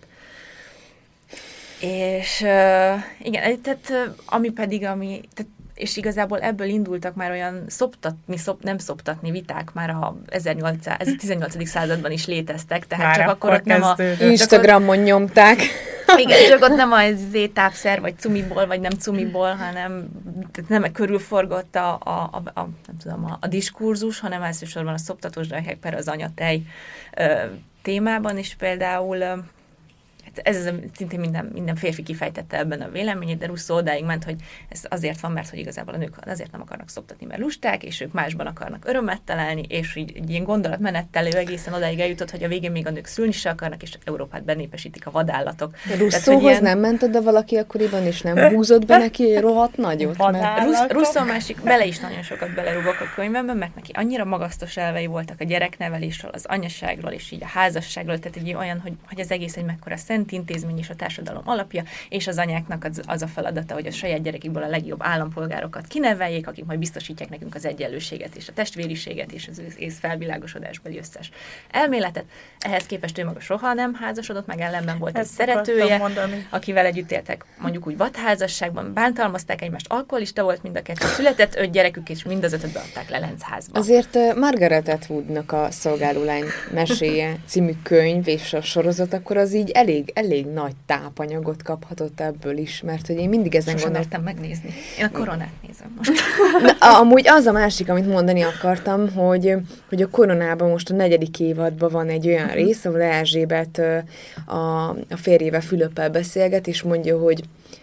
És igen, tehát és igazából ebből indultak már olyan nem szoptatni viták, már a 18. században is léteztek, tehát már csak akkor ott nem Instagramon nyomták. Igen, csak ott nem a tápszer, vagy cumiból, vagy nem cumiból, hanem nem körülforgott a diskurzus, hanem elsősorban a szoptatós dajkák per az anyatej témában is például. Ez szintén minden férfi kifejtette ebben a véleményét, de Rousseau odáig ment, hogy ez azért van, mert hogy igazából a nők azért nem akarnak szoptatni, mert lusták, és ők másban akarnak örömet találni, és így egy ilyen gondolatmenettel ő egészen odáig eljutott, hogy a végén még a nők szülni se akarnak, és Európát benépesítik a vadállatok. Rousseauhoz nem ment oda valaki akkoriban, és nem húzott be neki rohadt nagyot? Rousseau másik bele is nagyon sokat belerúgok a könyvemben, mert neki annyira magasztos elvei voltak a gyereknevelésről, az anyaságról, és így a házasságról, tehát egy olyan, hogy az egész egy mekkora szent intézmény és a társadalom alapja, és az anyáknak az a feladata, hogy a saját gyerekükből a legjobb állampolgárokat kineveljék, akik majd biztosítják nekünk az egyenlőséget és a testvériséget és az ész felvilágosodásbeli összes elméletet. Ehhez képest ő maga soha nem házasodott, meg ellenben volt egy szeretője, akivel együtt éltek mondjuk úgy vadházasságban, bántalmazták egymást, alkoholista volt mind a kettő, született 5 gyerekük, és mind az 5-öt beadták le Lenzházba. Azért Margaret Atwoodnak a Szolgálulány meséje című könyv és a sorozat, akkor az így elég nagy tápanyagot kaphatott ebből is, mert hogy én mindig ezen gondoltam megnézni. Én a Koronát nézem most. Amúgy az a másik, amit mondani akartam, hogy a Koronában most a 4. évadban van egy olyan rész, ahol Erzsébet a férjével Fülöppel beszélget, és mondja, hogy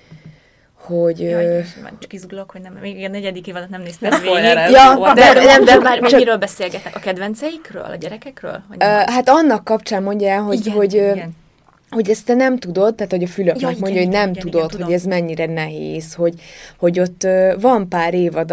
Jaj, csak izgulok, hogy nem, még a 4. évadot nem néztem végig. De már miről beszélgetnek? A kedvenceikről? A gyerekekről? Hát annak kapcsán mondja el, hogy ezt te nem tudod, tehát hogy a Fülöpnek mondja, hogy nem tudod, hogy ez mennyire nehéz, hogy ott van pár évad,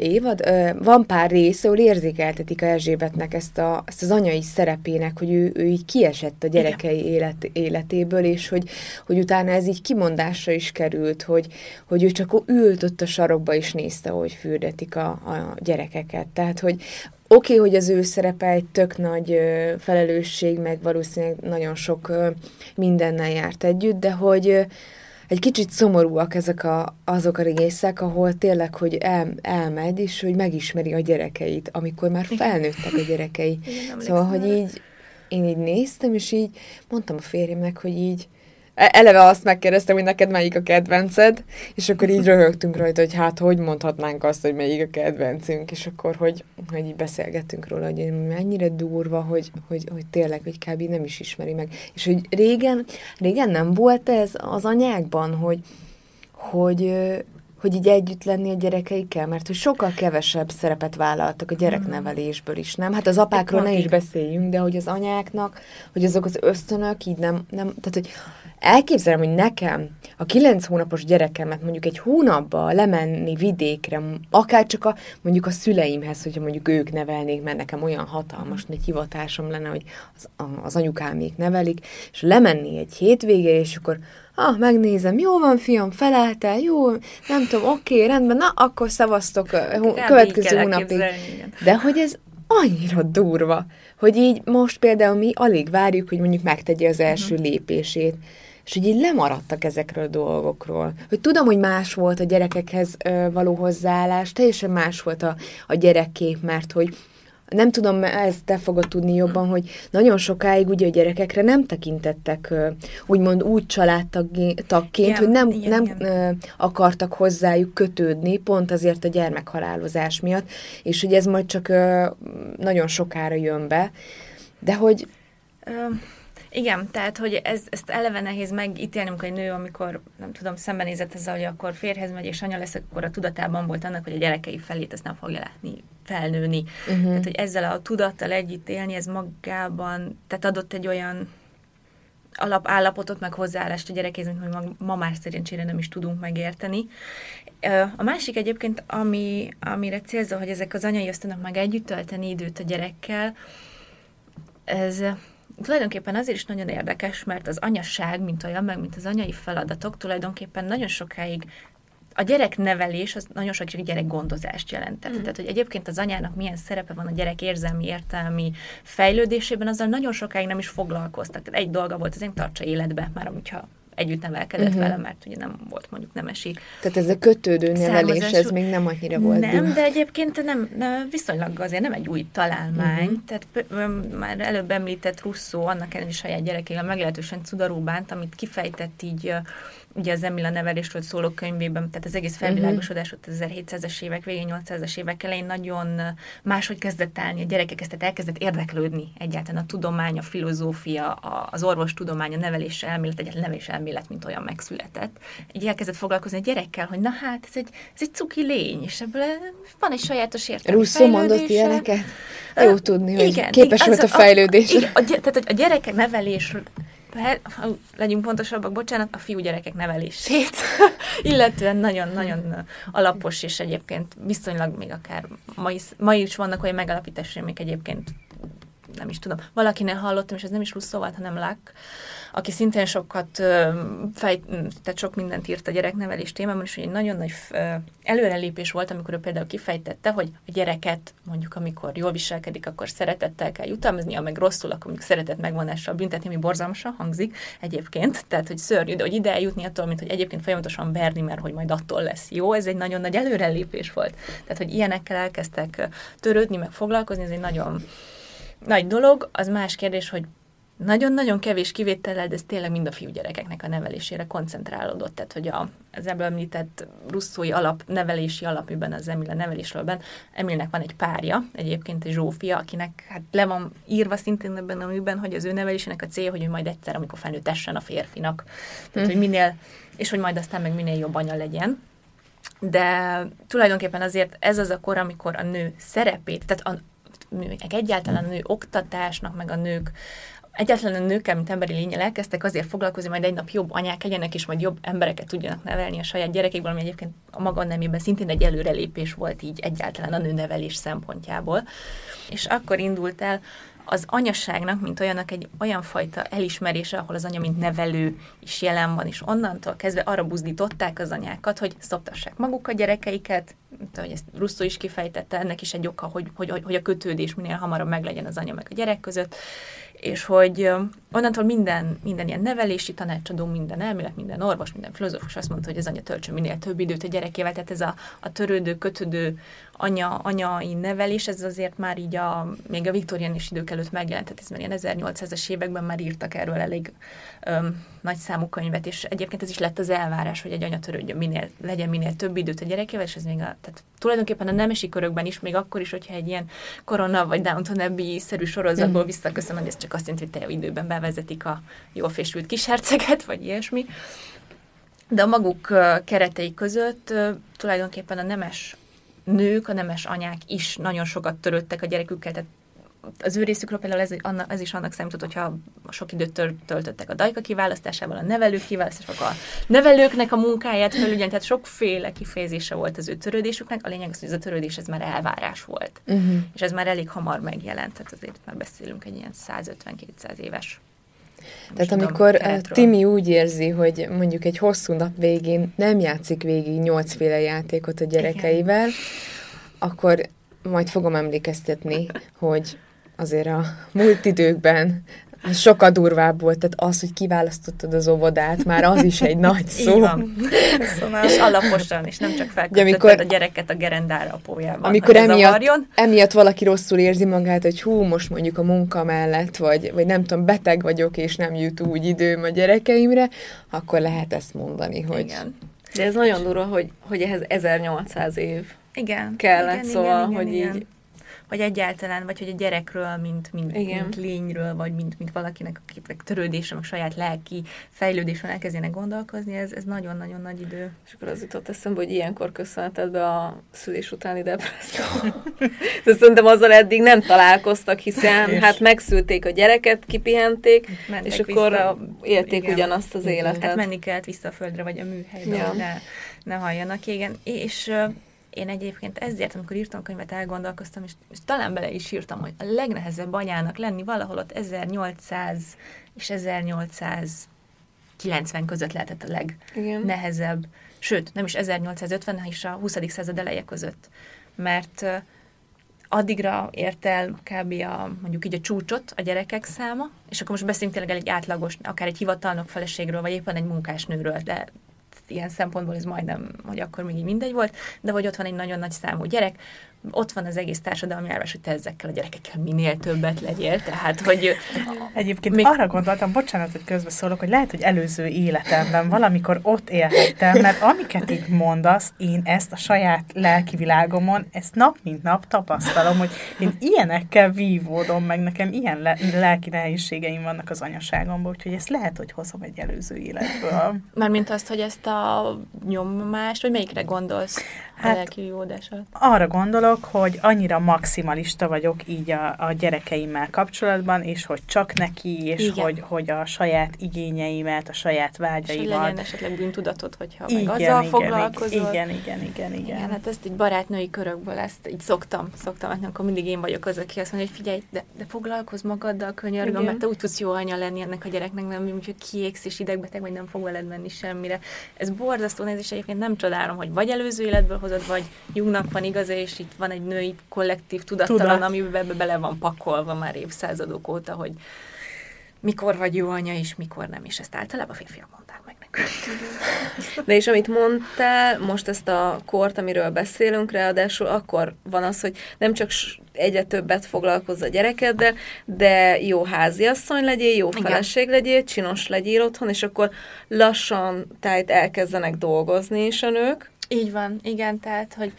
van pár rész, ahol érzékeltetik a Erzsébetnek ezt az anyai szerepének, hogy ő így kiesett a gyerekei életéből, és hogy utána ez így kimondásra is került, hogy ő csak ült ott a sarokba és nézte, hogy fürdetik a gyerekeket. Tehát, hogy Oké, hogy az ő szerepe egy tök nagy felelősség, meg valószínűleg nagyon sok mindennel járt együtt, de hogy egy kicsit szomorúak azok a részek, ahol tényleg, hogy elmegy, és hogy megismeri a gyerekeit, amikor már felnőttek a gyerekei. Szóval, hogy így én így néztem, és így mondtam a férjemnek, hogy így eleve azt megkérdeztem, hogy neked melyik a kedvenced, és akkor így röhögtünk rajta, hogy hát hogy mondhatnánk azt, hogy melyik a kedvencünk, és akkor hogy így beszélgettünk róla, hogy mennyire durva, hogy tényleg, hogy kb. Nem is ismeri meg. És hogy régen nem volt ez az anyákban, hogy így együtt lenni a gyerekeikkel, mert hogy sokkal kevesebb szerepet vállaltak a gyereknevelésből is, nem? Hát az apákról ne is beszéljünk, de hogy az anyáknak, hogy azok az ösztönök így nem tehát, hogy elképzelem, hogy nekem a 9 hónapos gyerekemet mondjuk egy hónapba lemenni vidékre, akár csak mondjuk a szüleimhez, hogyha mondjuk ők nevelnék, mert nekem olyan hatalmas nagy hivatásom lenne, hogy az anyukámék nevelik, és lemenni egy hétvégére, és akkor megnézem, jó van, fiam, felálltál, jó, nem tudom, oké, rendben, na, akkor szavaztok következő hónapig. De hogy ez annyira durva, hogy így most például mi alig várjuk, hogy mondjuk megtegye az első lépését, és hogy így lemaradtak ezekről a dolgokról. Hogy tudom, hogy más volt a gyerekekhez való hozzáállás, teljesen más volt a gyerekkép, mert hogy nem tudom, ezt te fogod tudni jobban, hogy nagyon sokáig ugye a gyerekekre nem tekintettek úgymond úgy családtagként, hogy nem akartak hozzájuk kötődni, pont azért a gyermekhalálozás miatt, és hogy ez majd csak nagyon sokára jön be, de hogy... Igen, tehát, hogy ezt eleve nehéz megítélni, amikor egy nő, amikor, nem tudom, szembenézett ezzel, hogy akkor férjhez megy és anya lesz, akkor a tudatában volt annak, hogy a gyerekei felét ezt nem fogja látni, felnőni. Tehát, hogy ezzel a tudattal együtt élni, ez magában, tehát adott egy olyan alapállapotot, meg hozzáállást a gyerekhez, mint hogy ma már szerencsére nem is tudunk megérteni. A másik egyébként, amire célzol, hogy ezek az anyai ösztönök meg együtt tölteni időt a gyerekkel, ez tulajdonképpen azért is nagyon érdekes, mert az anyaság, mint olyan, meg mint az anyai feladatok tulajdonképpen nagyon sokáig a gyereknevelés az nagyon sokáig gyerekgondozást jelentett. Tehát, hogy egyébként az anyának milyen szerepe van a gyerek érzelmi, értelmi fejlődésében, azzal nagyon sokáig nem is foglalkoztak. Tehát egy dolga volt, azért tartsa életbe, már hogyha együtt nevelkedett vele, mert ugye nem volt mondjuk nemesi. Tehát ez a kötődő nevelés, ez még nem annyira volt. Nem, de egyébként nem viszonylag azért nem egy új találmány. Tehát már előbb említett Rousseau, annak ellenére saját gyerekével meglehetősen cudarul bánt, amit kifejtett így ugye az Emil a nevelésről szóló könyvében, tehát az egész felvilágosodás ott 1700-es évek végén, 800-as évek elején nagyon máshogy kezdett állni, a gyerekek elkezdett érdeklődni egyáltalán a tudomány, a filozófia, az orvostudomány, a nevelés elmélet, egyáltalán nevelés elmélet, mint olyan megszületett. Így elkezdett foglalkozni a gyerekkel, hogy na hát, ez egy cuki lény, és ebből van egy sajátos értelmi Rousseau mondott ilyeneket? Jó tudni, hogy igen, képes volt a fejlődésre. Tehát a gyerekek nevelés, legyünk pontosabbak, bocsánat, a fiúgyerekek nevelését, illetően nagyon-nagyon alapos, és egyébként viszonylag még akár ma is vannak olyan megalapítások, amik egyébként nem is tudom. Valakinél hallottam, és ez nem is Rousseau volt, hanem Locke, aki szintén tehát sok mindent írt a gyereknevelés témában, és egy nagyon nagy előrelépés volt, amikor ő például kifejtette, hogy a gyereket mondjuk, amikor jól viselkedik, akkor szeretettel kell jutalmazni, ha meg rosszul, akkor mondjuk szeretet megvonással büntetni, ami borzalmasan hangzik egyébként, tehát hogy szörnyű, de hogy ide eljutni attól, mint hogy egyébként folyamatosan verni, mert hogy majd attól lesz jó, ez egy nagyon nagy előrelépés volt. Tehát, hogy ilyenekkel elkezdtek törődni, meg foglalkozni, ez egy nagyon nagy dolog. Az más kérdés, hogy nagyon-nagyon kevés kivétellel, de ez tényleg mind a fiúgyerekeknek a nevelésére koncentrálódott. Tehát, hogy az ebből említett Rousseau-i nevelési alapműben, az Emil a nevelésről, Emilnek van egy párja, egyébként egy Zsófia, akinek hát le van írva szintén ebben a műben, hogy az ő nevelésének a célja, hogy ő majd egyszer, amikor felnőtt, tessen a férfinak. Tehát, hogy és hogy majd aztán meg minél jobb anya legyen. De tulajdonképpen azért ez az a kor, amikor a nő szerepét, tehát egyáltalán a nő oktatásnak, meg a nők, egyáltalán a nőkkel, mint emberi lényel elkezdtek azért foglalkozni, majd egy nap jobb anyák legyenek, és majd jobb embereket tudjanak nevelni a saját gyerekekből, ami egyébként a maga nemében szintén egy előrelépés volt így egyáltalán a nőnevelés szempontjából. És akkor indult el az anyaságnak, mint olyannak egy olyan fajta elismerése, ahol az anya, mint nevelő is jelen van, és onnantól kezdve arra buzdították az anyákat, hogy szoptassák maguk a gyerekeiket, ahogy ezt Rousseau is kifejtette, ennek is egy oka, hogy a kötődés minél hamarabb meglegyen az anya meg a gyerek között, és hogy onnantól minden ilyen nevelési tanácsadó, minden elmélet, minden orvos, minden filozófus azt mondta, hogy az anya töltsön minél több időt a gyerekével, tehát ez a törődő, kötődő anyai nevelés, ez azért már így még a viktoriánus idők előtt megjelent, tehát ez már ilyen 1800-as években már írtak erről elég nagy számú könyvet, és egyébként ez is lett az elvárás, hogy egy anya törődjön legyen minél több időt a gyerekével, és ez még tehát tulajdonképpen a nemesi körökben is, még akkor is, hogyha egy ilyen Korona vagy Downton Abbey-szerű sorozatból visszaköszönöm, hogy ez csak azt jelenti, hogy te időben bevezetik a jól fésült kisherceget, vagy ilyesmi. De a maguk keretei között tulajdonképpen a nemes nők, a nemes anyák is nagyon sokat törődtek a gyerekükkel, tehát az ő részükről például ez is annak számított, hogyha sok időt töltöttek a dajka kiválasztásával, a nevelők kiválasztásával, a nevelőknek a munkáját felügyelni, tehát sokféle kifejezése volt az ő törődésüknek. A lényeg az, hogy ez a törődés ez már elvárás volt. És ez már elég hamar megjelent, tehát azért már beszélünk egy ilyen 150-200 éves. Tehát amikor Timi úgy érzi, hogy mondjuk egy hosszú nap végén nem játszik végig 8 féle játékot a gyerekeivel, akkor majd fogom emlékeztetni, hogy azért a múlt időkben sokkal durvább volt, tehát az, hogy kiválasztottad az óvodát, már az is egy nagy szó. Így van. És alaposan, és nem csak felkötötted a gyereket a gerendára apójában. Amikor emiatt valaki rosszul érzi magát, hogy most mondjuk a munka mellett, vagy nem tudom, beteg vagyok, és nem jut úgy időm a gyerekeimre, akkor lehet ezt mondani, hogy... Igen. De ez nagyon durva, hogy ehhez 1800 év igen, kellett, igen, szóval, igen, hogy igen. így vagy egyáltalán, vagy hogy a gyerekről, mint lényről, vagy mint valakinek a törődésre, meg saját lelki fejlődésről elkezdjenek gondolkozni, ez nagyon-nagyon nagy idő. És akkor az jutott eszembe, hogy ilyenkor köszönheted be a szülés utáni depresszió. De szerintem azzal eddig nem találkoztak, hiszen hát megszülték a gyereket, kipihenték, és akkor élték ugyanazt az életet. Hát menni kellett vissza a földre, vagy a műhelybe, hogy ne halljanak. Igen. És én egyébként ezért, amikor írtam könyvet, elgondolkoztam, és talán bele is írtam, hogy a legnehezebb anyának lenni valahol ott 1800 és 1890 között lehetett a legnehezebb. Sőt, nem is 1850, hanem is a 20. század eleje között. Mert addigra ért el kb. Mondjuk így a csúcsot a gyerekek száma, és akkor most beszélünk tényleg egy átlagos, akár egy hivatalnok feleségről, vagy éppen egy munkásnőről, de ilyen szempontból ez majdnem, hogy akkor még így mindegy volt, de hogy ott van egy nagyon nagy számú gyerek, ott van az egész társadalmi elvárás, hogy te ezekkel a gyerekekkel minél többet legyél, tehát, hogy... Egyébként arra gondoltam, bocsánat, hogy közbeszólok, hogy lehet, hogy előző életemben valamikor ott élhettem, mert amiket így mondasz, én ezt a saját lelkivilágomon, ezt nap mint nap tapasztalom, hogy én ilyenekkel vívódom, meg nekem ilyen lelki nehézségeim vannak az anyaságomban, úgyhogy ezt lehet, hogy hozom egy előző életből. Mármint azt, hogy ezt a nyomást, vagy melyikre gondolsz a lelki vívódásat? Arra gondolok, hogy annyira maximalista vagyok így a gyerekeimmel kapcsolatban, és hogy csak neki, és hogy a saját igényeimet, a saját vágyaimat. És legyen esetleg bűntudatod, hogyha meg azzal foglalkozol. Igen, hát ezt egy barátnői körökből ezt így szoktam, akkor mindig én vagyok az, aki azt mondja, hogy figyelj, de foglalkozz magaddal, könyörgöm, mert te úgy tudsz jó anya lenni ennek a gyereknek, nem úgy, hogy kiégsz és idegbeteg, vagy nem fog veled menni semmire. Ez borzasztó nézés, egyébként nem csodálom, hogy vagy előző életből hozod, vagy Jungnak van igaza, és itt van egy női kollektív tudattalan, amiben bele van pakolva már évszázadok óta, hogy mikor vagy jó anya, és mikor nem, és ezt általában férfiak mondták meg nekünk. De és amit mondtál, most ezt a kort, amiről beszélünk, ráadásul akkor van az, hogy nem csak egyre többet foglalkozz a gyerekeddel, de jó háziasszony legyél, jó feleség legyél, csinos legyél otthon, és akkor lassan tehát elkezdenek dolgozni is a nők. Így van, igen, tehát, hogy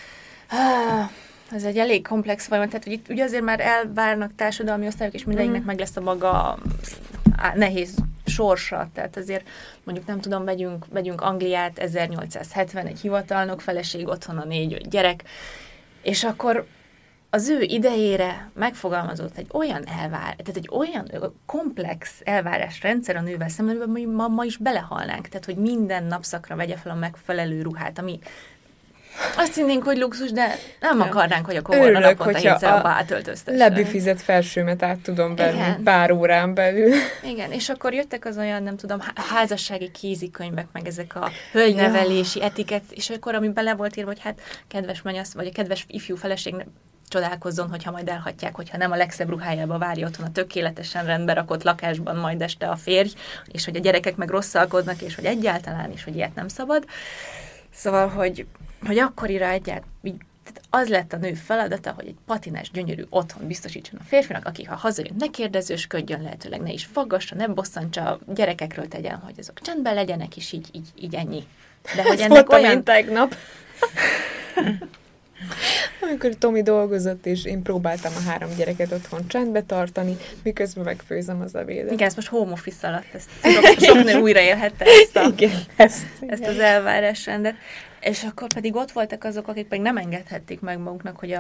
ez egy elég komplex folyamat, tehát hogy itt ugye azért már elvárnak társadalmi osztályok, és mindegyiknek meg lesz a maga nehéz sorsa, tehát azért mondjuk nem tudom, vegyünk Angliát, 1870, egy hivatalnok feleség, otthon a 4-5 gyerek, és akkor az ő idejére megfogalmazott egy olyan tehát egy olyan komplex elvárásrendszer a nővel szemben, amiben ma is belehalnánk, tehát hogy minden napszakra vegye fel a megfelelő ruhát, ami azt hinnénk, hogy luxus, de nem akarnánk, hogy a komorra naponta 7-szer abba átöltöztessen. Lebüfizett felsőmet át tudom venni pár órán belül. Igen, és akkor jöttek az olyan, nem tudom, házassági kézikönyvek, meg ezek a hölgynevelési etikett, és akkor, ami bele volt írva, hogy hát kedves mennyasz, vagy a kedves ifjú feleség csodálkozzon, hogyha majd elhagyják, hogyha nem a legszebb ruhájába várja otthon a tökéletesen rendbe rakott lakásban majd este a férj, és hogy a gyerekek meg rosszalkodnak, és hogy egyáltalán is, hogy ilyet nem szabad. Szóval, hogy akkorira egyáltalán az lett a nő feladata, hogy egy patinás, gyönyörű otthon biztosítson a férfinak, aki ha hazajön, ne kérdezősködjön, lehetőleg ne is faggassa, ne bosszantsa, a gyerekekről tegyen, hogy azok csendben legyenek, és így ennyi. De hogy ennek olyan... tegnap. Amikor Tomi dolgozott, és én próbáltam a 3 gyereket otthon csendbe tartani, miközben megfőzem az ebédet. Igen, ezt most home office alatt, ezt sok nő újraélhette ezt az elvárásrendet. És akkor pedig ott voltak azok, akik pedig nem engedhették meg maguknak, hogy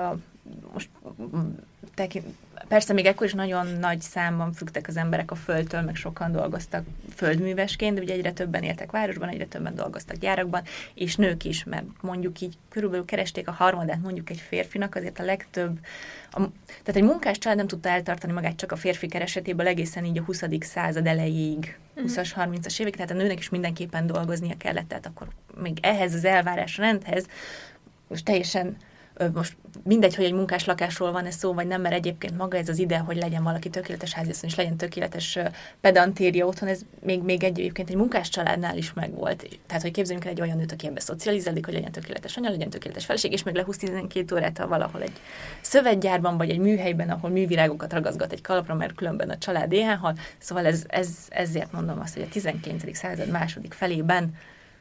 persze még ekkor is nagyon nagy számban függtek az emberek a földtől, meg sokan dolgoztak földművesként, de ugye egyre többen éltek városban, egyre többen dolgoztak gyárakban, és nők is, mert mondjuk így körülbelül keresték a harmadát mondjuk egy férfinak, azért a legtöbb, tehát egy munkás család nem tudta eltartani magát csak a férfi keresetéből egészen így a 20. század elejéig, 20-as, 30-as évek, tehát a nőnek is mindenképpen dolgoznia kellett, tehát akkor még ehhez az elvárásrendhez most teljesen most mindegy, hogy egy munkás lakásról van ez szó, vagy nem, mert egyébként maga ez az ide, hogy legyen valaki tökéletes háziasszony, és legyen tökéletes pedantéria otthon, ez még egyébként egy munkás családnál is megvolt. Tehát, hogy képzeljünk el egy olyan nőt, aki ebbe szocializálódik, hogy legyen tökéletes anya, legyen tökéletes feleség, és még lehúz 12 órát, ha valahol egy szövetgyárban, vagy egy műhelyben, ahol művirágokat ragaszgat egy kalapra, mert különben a család éhen hal. Szóval ezért mondom azt, hogy a 19. század második felében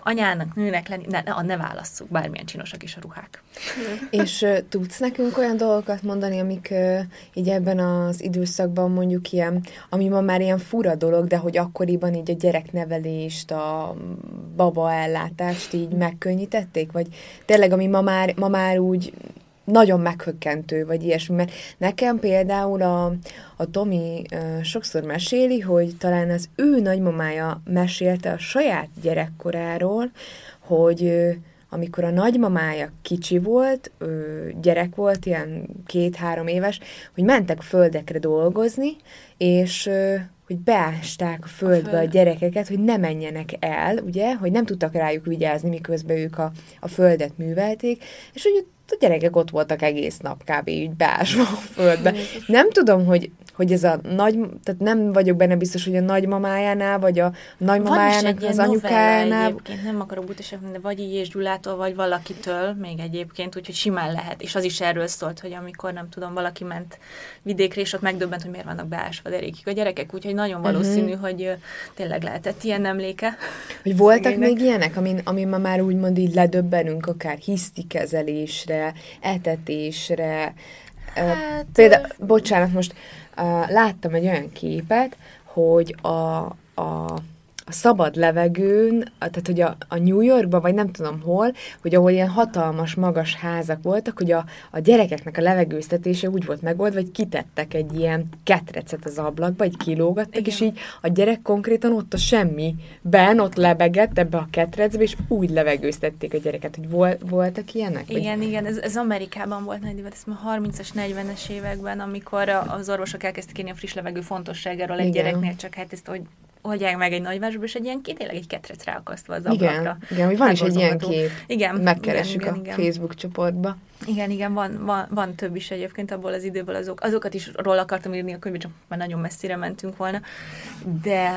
anyának, nőnek lenni, ne válasszuk, bármilyen csinosak is a ruhák. És tudsz nekünk olyan dolgokat mondani, amik így ebben az időszakban mondjuk ilyen, ami ma már ilyen fura dolog, de hogy akkoriban így a gyereknevelést, a babaellátást így megkönnyítették? Vagy tényleg, ami ma már úgy nagyon meghökkentő, vagy ilyesmi, mert nekem például a Tomi sokszor meséli, hogy talán az ő nagymamája mesélte a saját gyerekkoráról, hogy amikor a nagymamája kicsi volt, gyerek volt, ilyen 2-3 éves, hogy mentek földekre dolgozni, és hogy beásták a földbe a gyerekeket, hogy ne menjenek el, ugye, hogy nem tudtak rájuk vigyázni, miközben ők a földet művelték, és hogy a gyerekek ott voltak egész nap kb. Így beásva a földbe. Nem tudom, hogy ez a tehát nem vagyok benne biztos, hogy a nagymamájánál, vagy a nagymamájának az anyukájánál. Egyébként nem akarok butaságot, de vagy így és Gyulától, vagy valakitől még egyébként, úgyhogy simán lehet. És az is erről szólt, hogy amikor nem tudom, valaki ment vidékre, és ott megdöbbent, hogy miért vannak beásva derékig a gyerekek, úgyhogy nagyon valószínű, hogy tényleg lehetett ilyen emléke. Hogy voltak még ilyenek, amin ma már úgymond így ledöbbenünk, akár hisztikezelésre, etetésre. Hát, például, bocsánat, most láttam egy olyan képet, hogy a szabad levegőn, tehát hogy a New Yorkban, vagy nem tudom hol, hogy ahol ilyen hatalmas, magas házak voltak, hogy a gyerekeknek a levegőztetése úgy volt megoldva, hogy kitettek egy ilyen ketrecet az ablakba, egy kilógattak, igen. És így a gyerek konkrétan ott a semmiben, ott lebegett ebbe a ketrecbe, és úgy levegőztették a gyereket, hogy voltak ilyenek? Igen, ez Amerikában volt nagy divat, ez már 30-as, 40-es években, amikor az orvosok elkezdtek írni a friss levegő fontosságáról egy gyereknél, csak hát ezt, hogy oldják meg egy nagyvásba, és egy ilyen tényleg egy ketrec ráakasztva az ablakra. Igen, hogy van is egy ilyen kép. Igen. Megkeressük a Facebook csoportba. Igen, van több is egyébként abból az időből, azokat is róla akartam írni a könyvben, csak már nagyon messzire mentünk volna. De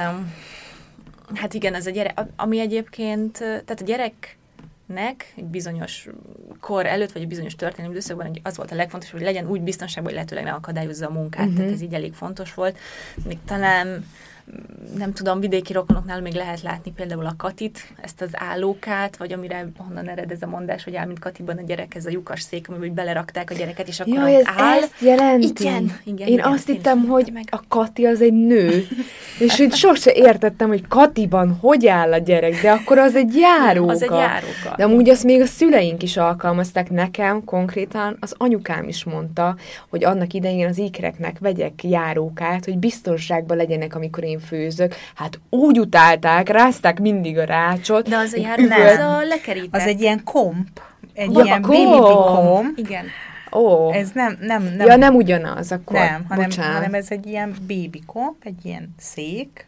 hát igen, ez a gyerek, ami egyébként, tehát a gyereknek egy bizonyos kor előtt, vagy egy bizonyos történelmi időszakban az volt a legfontosabb, hogy legyen úgy biztonságban, hogy lehetőleg ne akadályozza a munkát. Tehát ez így elég fontos volt. Még talán nem tudom, vidéki rokonoknál még lehet látni például a Katit, ezt az állókát, vagy amire honnan ered ez a mondás, hogy áll, mint Katiban a gyerek, ez a lyukas szék, amiben belerakták a gyereket, és akkor ez áll. Ezt jelenti? Igen, én azt hittem, hogy a Kati az egy nő, és hogy sose értettem, hogy Katiban hogy áll a gyerek, de akkor az egy járóka. Az egy járóka. De amúgy azt még a szüleink is alkalmazták, nekem konkrétan az anyukám is mondta, hogy annak idején az ikreknek vegyek járókát, hogy biztonságban legyenek, amikor én főzök. Hát úgy utálták, rázták mindig a rácsot. De az a járó, az a lekerített. Az egy ilyen komp. Egy ilyen baby komp. Igen. Ez nem. Ja, nem ugyanaz, akkor. Nem, hanem ez egy ilyen baby komp, egy ilyen szék.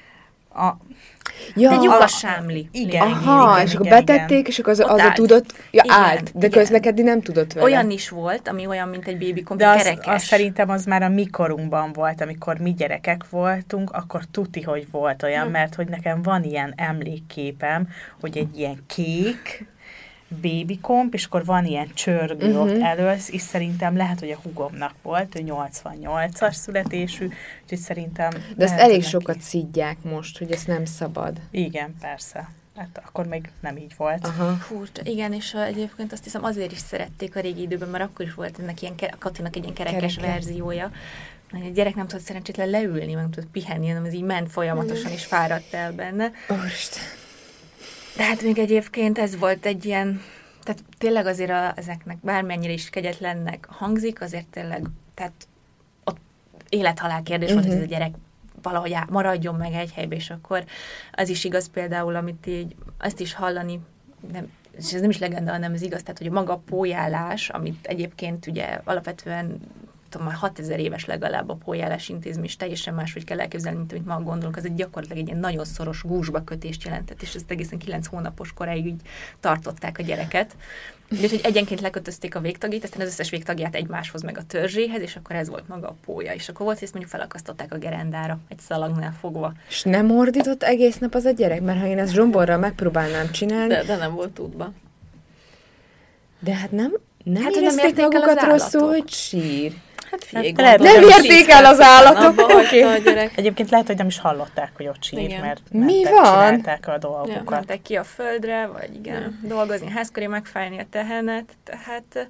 Egy lyukas sámli. Igen. És akkor betették, és akkor az a tudott, állt, de közlekedni nem tudott vele. Olyan is volt, ami olyan, mint egy babykomp, kerekes. De szerintem az már a mi korunkban volt, amikor mi gyerekek voltunk, akkor tuti, hogy volt olyan, mert hogy nekem van ilyen emlékképem, hogy egy ilyen kék babykomp, és akkor van ilyen csörgő ott elől, és szerintem lehet, hogy a húgomnak volt, ő 88-as születésű, úgyhogy szerintem... De ezt elég sokat szidják most, hogy ezt nem szabad. Igen, persze. Hát akkor még nem így volt. Furcsa. Igen, és egyébként azt hiszem azért is szerették a régi időben, mert akkor is volt ennek ilyen, a Katinak egy ilyen kerekes verziója. A gyerek nem tudott szerencsétlen leülni, meg nem tudott pihenni, hanem ez így ment folyamatosan, és fáradt el benne. De hát még egyébként ez volt egy ilyen, tehát tényleg azért ezeknek bármennyire is kegyetlennek hangzik, azért tényleg, tehát ott élethalál kérdés volt, hogy ez a gyerek valahogy maradjon meg egy helybe, és akkor az is igaz például, amit így, azt is hallani, és ez nem is legenda, hanem ez igaz, tehát hogy a maga pólyálás, amit egyébként ugye alapvetően már 6000 éves legalább a pólyálás intézmény, és teljesen máshogy kell elképzelni, mint amit ma gondolunk, az egy gyakorlatilag egy ilyen nagyon szoros gúzsba kötést jelentett, és ezt egészen 9 hónapos koráig így tartották a gyereket. Úgyhogy egyenként lekötözték a végtagjait, aztán az összes végtagját egymáshoz, meg a törzséhez, és akkor ez volt maga a pólya. És akkor volt, hogy ezt mondjuk felakasztották a gerendára, egy szalagnál fogva. És nem ordított egész nap az a gyerek? Mert ha én ezt zsomborral megpróbálnám csinálni... De nem volt útba. De hát nem érezték magukat rosszul, hogy sír. Hát figyelj, nem érték el az állatok. Okay. Egyébként lehet, hogy nem is hallották, hogy ott sír, mert mi van? Csinálták a dolgokat. Mentek ki a földre, vagy igen, dolgozni, házköré megfájni a tehenet, tehát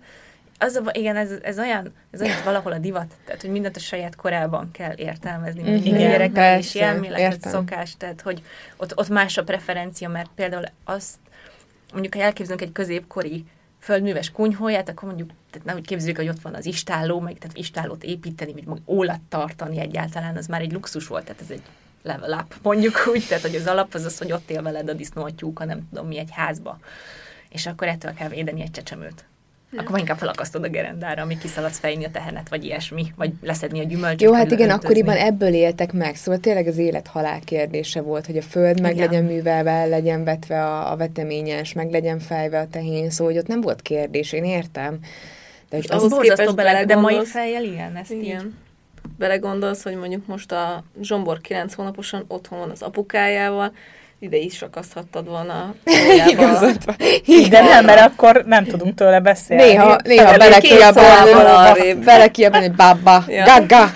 ez olyan valahol a divat, tehát hogy mindent a saját korában kell értelmezni, minden gyereknek és elméletet, szokás, tehát hogy ott más a preferencia, mert például azt, mondjuk ha elképzelünk egy középkori földműves kunyhóját, akkor mondjuk, tehát nem úgy képzeljük, hogy ott van az istálló, meg tehát istállót építeni, vagy ólat tartani egyáltalán, az már egy luxus volt, tehát ez egy level up, mondjuk úgy, tehát hogy az alap az, hogy ott él veled a disznótyúka, nem tudom mi, egy házba. És akkor ettől kell védeni egy csecsemőt. Akkor inkább felakasztod a gerendára, amíg kiszaladsz fejni a tehenet, vagy ilyesmi, vagy leszedni a gyümölcsöt. Jó, hát igen, akkoriban ebből éltek meg, szóval tényleg az élet-halál kérdése volt, hogy a föld meg legyen művelve, legyen vetve a veteményes, meg legyen fejve a tehén, szóval hogy ott nem volt kérdés, én értem. De az borzasztó de mai fejjel ilyen, ezt így. Belegondolsz, hogy mondjuk most a Zsombor 9 hónaposan otthon van az apukájával, ide is akaszthattad volna. Igazad van. De nem, mert akkor nem tudunk tőle beszélni. Néha belekiabálni, hogy baba, gaga.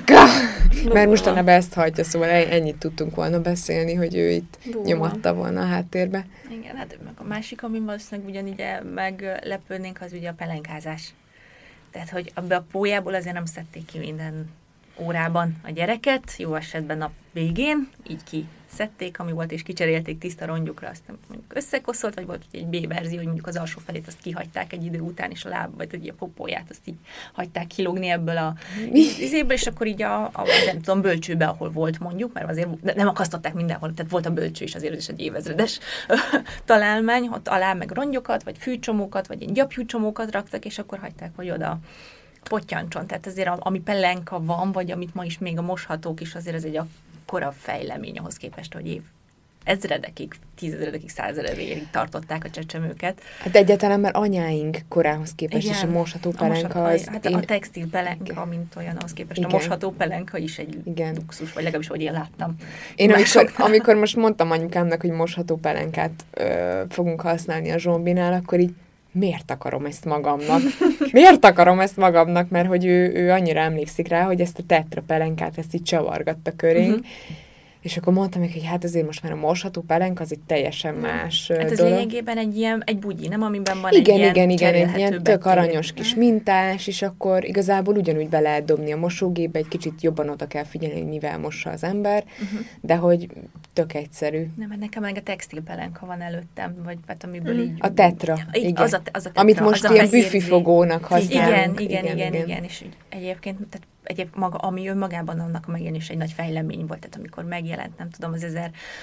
Mert mostanában ezt hagyja, szóval ennyit tudtunk volna beszélni, hogy ő itt nyomatta volna a háttérbe. Igen, hát meg a másik, amin valószínűleg ugyanígy meglepődnénk, az ugye a pelenkázás. Tehát, hogy abba a pójából azért nem szedték ki minden órában a gyereket, jó esetben nap végén, így kiszedték, ami volt, és kicserélték tiszta rongyokra, azt mondjuk összekoszolt, vagy volt egy B-verzió, hogy mondjuk az alsó felét azt kihagyták egy idő után, és a láb, vagy a popóját azt így hagyták kilógni ebből a izéből, és akkor így a nem tudom, bölcsőbe, ahol volt mondjuk, mert azért nem akasztották mindenhol, tehát volt a bölcső is azért, is egy évezredes találmány, ott alá meg rongyokat, vagy fűcsomókat, vagy gyapjúcsomókat raktak, és akkor hagyták, hogy oda pottyancson. Tehát azért, ami pelenka van, vagy amit ma is még a moshatók is, azért ez egy akkora fejlemény ahhoz képest, hogy év ezredekig, 10.000-ekig, 100.000-ekig tartották a csecsemőket. Hát egyáltalán már anyáink korához képest is a mosható pelenka az... Hát a textil pelenka, mint olyan, ahhoz képest a mosható pelenka is egy luxus, vagy legalábbis, hogy én láttam. Én amikor most mondtam anyukámnak, hogy mosható pelenkát fogunk használni a Zsombinál, akkor így miért akarom ezt magamnak? Miért akarom ezt magamnak? Mert hogy ő annyira emlékszik rá, hogy ezt a tetra pelenkát, ezt így csavargatta körénk. És akkor mondtam meg, hogy hát azért most már a mosható pelenka az egy teljesen más hát ez dolog. Lényegében egy bugyi, nem? Amiben van igen, egy ilyen tök aranyos kis mintás, és akkor igazából ugyanúgy be lehet dobni a mosógépbe, egy kicsit jobban oda kell figyelni, hogy mivel mossa az ember, de hogy tök egyszerű. Nem, mert nekem meg a textil pelenka van előttem, vagy hát amiből így... A tetra, igen. Az a tetra. Amit most ilyen büfifogónak használunk. Igen, és egyébként, tehát maga, ami önmagában annak a megjelenés egy nagy fejlemény volt, tehát amikor megjelent, nem tudom, az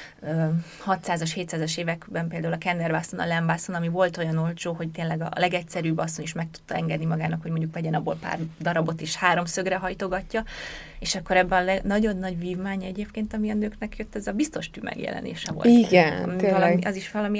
1600-as, 700-as években például a kennervászon, a lemvászon, ami volt olyan olcsó, hogy tényleg a legegyszerűbb asszony is meg tudta engedni magának, hogy mondjuk vegyen abból pár darabot is háromszögre hajtogatja, és akkor ebben a nagyon nagy vívmány egyébként, ami a nőknek jött, ez a biztos tű megjelenése volt. Igen, tényleg. Az is valami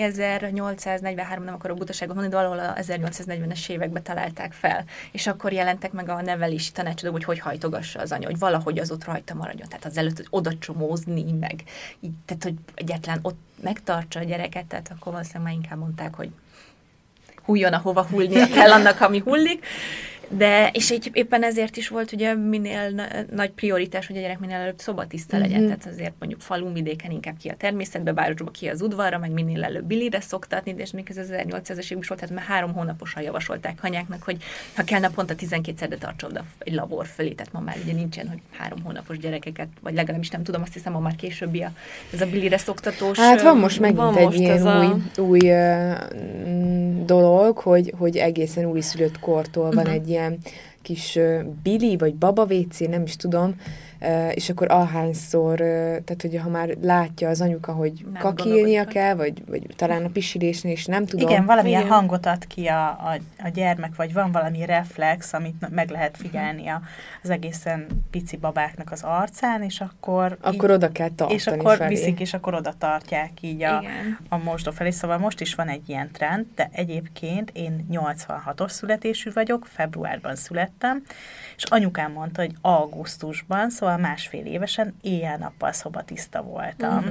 1843, nem akarok butaságot mondani, de valahol a 1840-es években találták fel, és akkor jelentek meg a nevelési tanácsadók, hogy hajtogassa az anya, hogy valahogy az ott rajta maradjon. Tehát az előtt, hogy oda csomózni, meg így, tehát, hogy egyáltalán ott megtartsa a gyereket, tehát akkor valószínűleg már inkább mondták, hogy hulljon, ahova hullnia kell annak, ami hullik. De, és éppen ezért is volt ugye minél nagy prioritás, hogy a gyerek minél előbb szobatiszta legyen. Tehát azért mondjuk falun, vidéken inkább ki a természetbe, városba ki az udvarra, meg minél előbb bilire szoktatni, de és még ez az 1800-es évek is volt, tehát már 3 hónaposan javasolták anyáknak, hogy ha kell naponta 12-szerre tartsa oda egy labor fölé, tehát ma már ugye nincsen, hogy 3 hónapos gyerekeket, vagy legalábbis nem tudom, azt hiszem, ma már későbbi ez a bilire szoktatós. Hát van most megint egy ilyen új dolog, hogy egészen újszülött kortól van egy ilyen kis bili, vagy baba WC, nem is tudom, és akkor ahányszor, tehát hogy ha már látja az anyuka, hogy kakilnia kell, vagy talán a pisilésnél is, nem tudom. Igen, valamilyen hangot ad ki a gyermek, vagy van valami reflex, amit meg lehet figyelni az egészen pici babáknak az arcán, és akkor oda kell tartani és akkor felé. Viszik, és akkor oda tartják így a mosdó felé. Szóval most is van egy ilyen trend, de egyébként én 86-os születésű vagyok, februárban születtem, és anyukám mondta, hogy augusztusban, szóval 1,5 évesen éjjel-nappal szobatiszta voltam.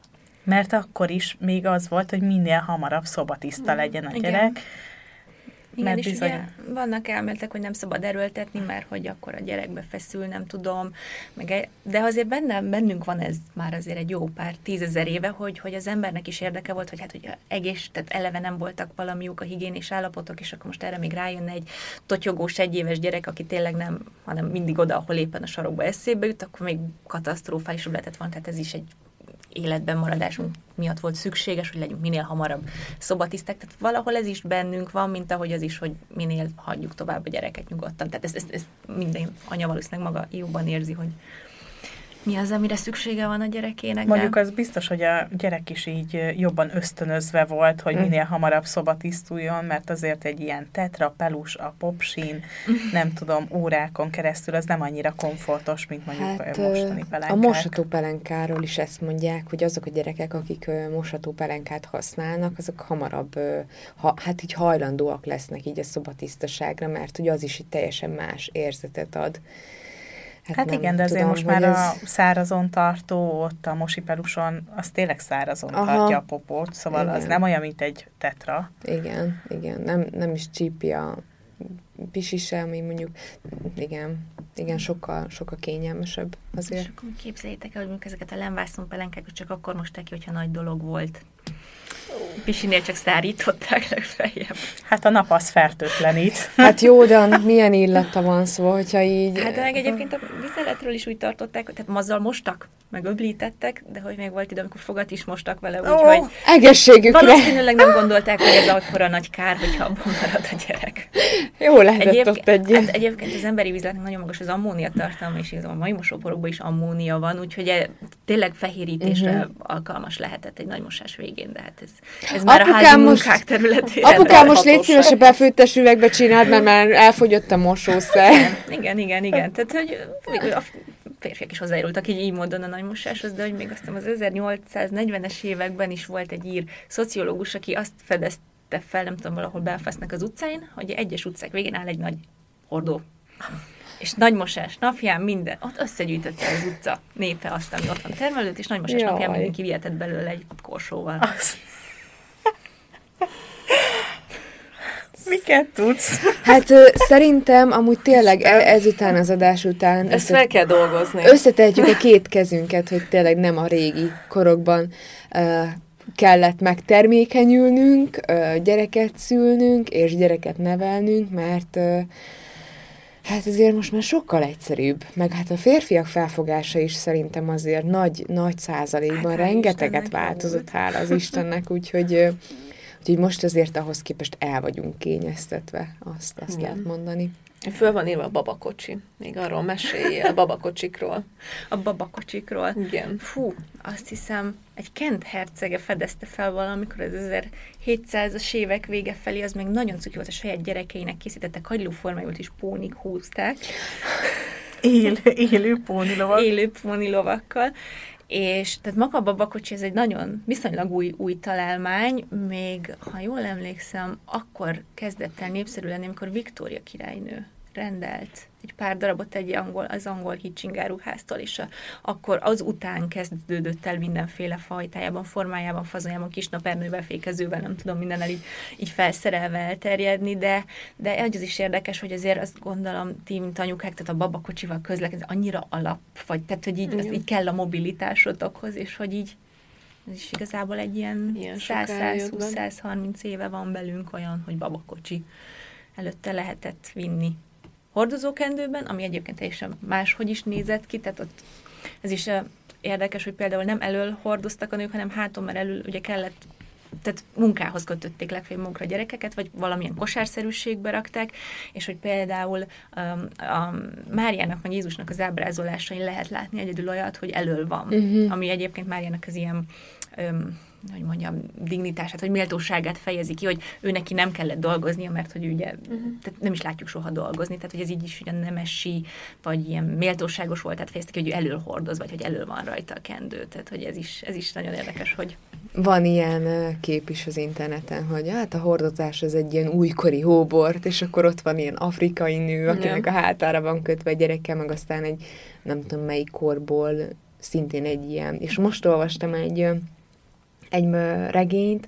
Mert akkor is még az volt, hogy minél hamarabb szobatiszta legyen a gyerek. Igen, mert és bizony... ugye vannak elméletek, hogy nem szabad erőltetni, mert hogy akkor a gyerekbe feszül, nem tudom. De azért bennünk van ez már azért egy jó pár 10 000 éve, hogy az embernek is érdeke volt, hogy hát hogy tehát eleve nem voltak valamiuk a higiénés állapotok, és akkor most erre még rájönne egy totyogós 1 éves gyerek, aki tényleg nem, hanem mindig oda, ahol éppen a sarokba eszébe jut, akkor még katasztrofálisabb lehetett volna, tehát ez is egy életben maradásunk miatt volt szükséges, hogy legyünk minél hamarabb szobatiszták. Tehát valahol ez is bennünk van, mint ahogy az is, hogy minél hagyjuk tovább a gyereket nyugodtan. Tehát ez minden anya valószínűleg maga jobban érzi, hogy mi az, amire szüksége van a gyerekének. Mondjuk az biztos, hogy a gyerek is így jobban ösztönözve volt, hogy minél hamarabb szobatisztuljon, mert azért egy ilyen tetra, pelus, a popsin, nem tudom, órákon keresztül, az nem annyira komfortos, mint mondjuk a mostani pelenkák. A mosható pelenkáról is ezt mondják, hogy azok a gyerekek, akik mosható pelenkát használnak, azok hamarabb hát így hajlandóak lesznek így a szobatisztaságra, mert ugye az is így teljesen más érzetet ad. Hát igen, de azért most már a szárazon tartó, ott a mosipeluson, az tényleg szárazon tartja a popót, szóval igen. Az nem olyan, mint egy tetra. Igen, nem is csípi a pisise, ami mondjuk, igen, sokkal kényelmesebb azért. És akkor képzeljétek el, hogy mondjuk ezeket a lemvászon pelenkákat csak akkor mosták ki, hogyha nagy dolog volt. Pisinél csak szárították legfeljebb. Hát a nap az fertőtlenít. Hát jó, de milyen illata van szó, hogyha így... Hát de meg egyébként a vizeletről is úgy tartották, hogy tehát mazzal mostak, meg öblítettek, de hogy még volt idő, amikor fogat is mostak vele, úgyhogy... Egészségükre! Valószínűleg nem gondolták, hogy ez akkora nagy kár, hogyha abban marad a gyerek. Jó lehetett ott egy ilyen. Hát egyébként az emberi vízletnek nagyon magas az ammónia tartalma, és a mai mosóporokban is ammónia van, úgyhogy tényleg fehérítésre alkalmas lehetett egy nagy mosás végén, de hát ez már apukám a házi munkák területére. Apukám most légy szíves, a befőttes üvegbe csináld, mert már elfogyott a mosószer. Igen. Tehát, hogy a férfiak is hozzájárultak így módon a nagymosáshoz, de hogy még azt hiszem az 1840-es években is volt egy ír szociológus, aki azt fedezte fel, nem tudom, valahol Belfastnak az utcáin, hogy egyes utcák végén áll egy nagy hordó. És nagymosás napján minden, ott összegyűjtötte az utca népe azt, ami ott van termelőt, és nagymosás napján mindenki vihetett belőle egy korsóval. Miket tudsz? Hát szerintem amúgy tényleg ezután az adás után... Ezt fel kell dolgozni. Összetehetjük a két kezünket, hogy tényleg nem a régi korokban kellett megtermékenyülnünk, gyereket szülnünk, és gyereket nevelnünk, mert hát azért most már sokkal egyszerűbb. Meg hát a férfiak felfogása is szerintem azért nagy százalékban rengeteget változott, hála az Istennek, úgyhogy most azért ahhoz képest el vagyunk kényeztetve, azt lehet mondani. Föl van írva a babakocsi. Még arról meséljél, a babakocsikról. A babakocsikról? Igen. Fú, azt hiszem, egy Kent hercege fedezte fel valamikor az 1700-as évek vége felé, az még nagyon cuki volt, a saját gyerekeinek készítettek, hagylóformájú is pónik húzták. Élő pónilovak. Élő pónilovakkal. És tehát maga a babakocsi, ez egy nagyon viszonylag új találmány, még, ha jól emlékszem, akkor kezdett el népszerű lenni, amikor Viktória királynő rendelt egy pár darabot az angol hitchingáruháztól, és akkor az után kezdődött el mindenféle fajtájában, formájában, fazonjában, kisnapernővel, fékezővel, nem tudom, mindennel így felszerelve elterjedni, de az is érdekes, hogy azért azt gondolom, ti, mint anyukák, tehát a babakocsival közlekedni, annyira vagy, tehát hogy így kell a mobilitásotokhoz, és hogy így ez is igazából egy ilyen 100-120-130 éve van belünk olyan, hogy babakocsi előtte lehetett vinni hordozókendőben, ami egyébként teljesen máshogy is nézett ki, tehát ott ez is érdekes, hogy például nem elől hordoztak a nők, hanem háton, mert elől ugye kellett, tehát munkához kötötték legfeljebb magukra a gyerekeket, vagy valamilyen kosárszerűségbe rakták, és hogy például a Máriának, meg Jézusnak az ábrázolásain lehet látni egyedül olyat, hogy elől van, ami egyébként Máriának az ilyen hogy mondjam, dignitását, vagy méltóságát fejezi ki, hogy ő neki nem kellett dolgoznia, mert hogy ugye tehát nem is látjuk soha dolgozni, tehát hogy ez így is ugyan nemesi, vagy ilyen méltóságos volt, tehát fejezte ki, hogy ő elől hordoz, vagy hogy elől van rajta a kendő, tehát hogy ez is nagyon érdekes, hogy... Van ilyen kép is az interneten, hogy hát a hordozás az egy ilyen újkori hóbort, és akkor ott van ilyen afrikai nő, akinek a hátára van kötve a gyerekkel, meg aztán egy nem tudom melyik korból szintén egy ilyen, és most olvastam egy regényt,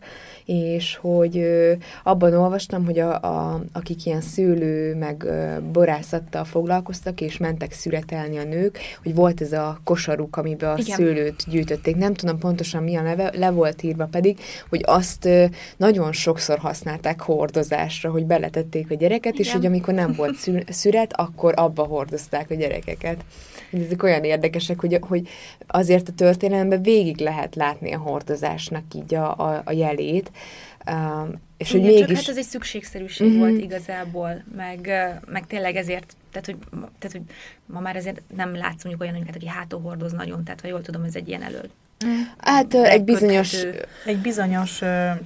és hogy abban olvastam, hogy akik ilyen szőlő meg borászattal foglalkoztak, és mentek szüretelni a nők, hogy volt ez a kosaruk, amiben a szőlőt gyűjtötték. Nem tudom pontosan mi a neve, le volt írva pedig, hogy azt nagyon sokszor használták hordozásra, hogy beletették a gyereket, és hogy amikor nem volt szüret, akkor abba hordozták a gyerekeket. Ezek olyan érdekesek, hogy azért a történelemben végig lehet látni a hordozásnak így a jelét, és hogy mégis... Csak hát ez egy szükségszerűség volt igazából, meg tényleg ezért, tehát hogy ma már ezért nem látsz mondjuk olyan anyukát, aki hátul hordoz nagyon, tehát ha jól tudom, ez egy ilyen elől. Hát egy bizonyos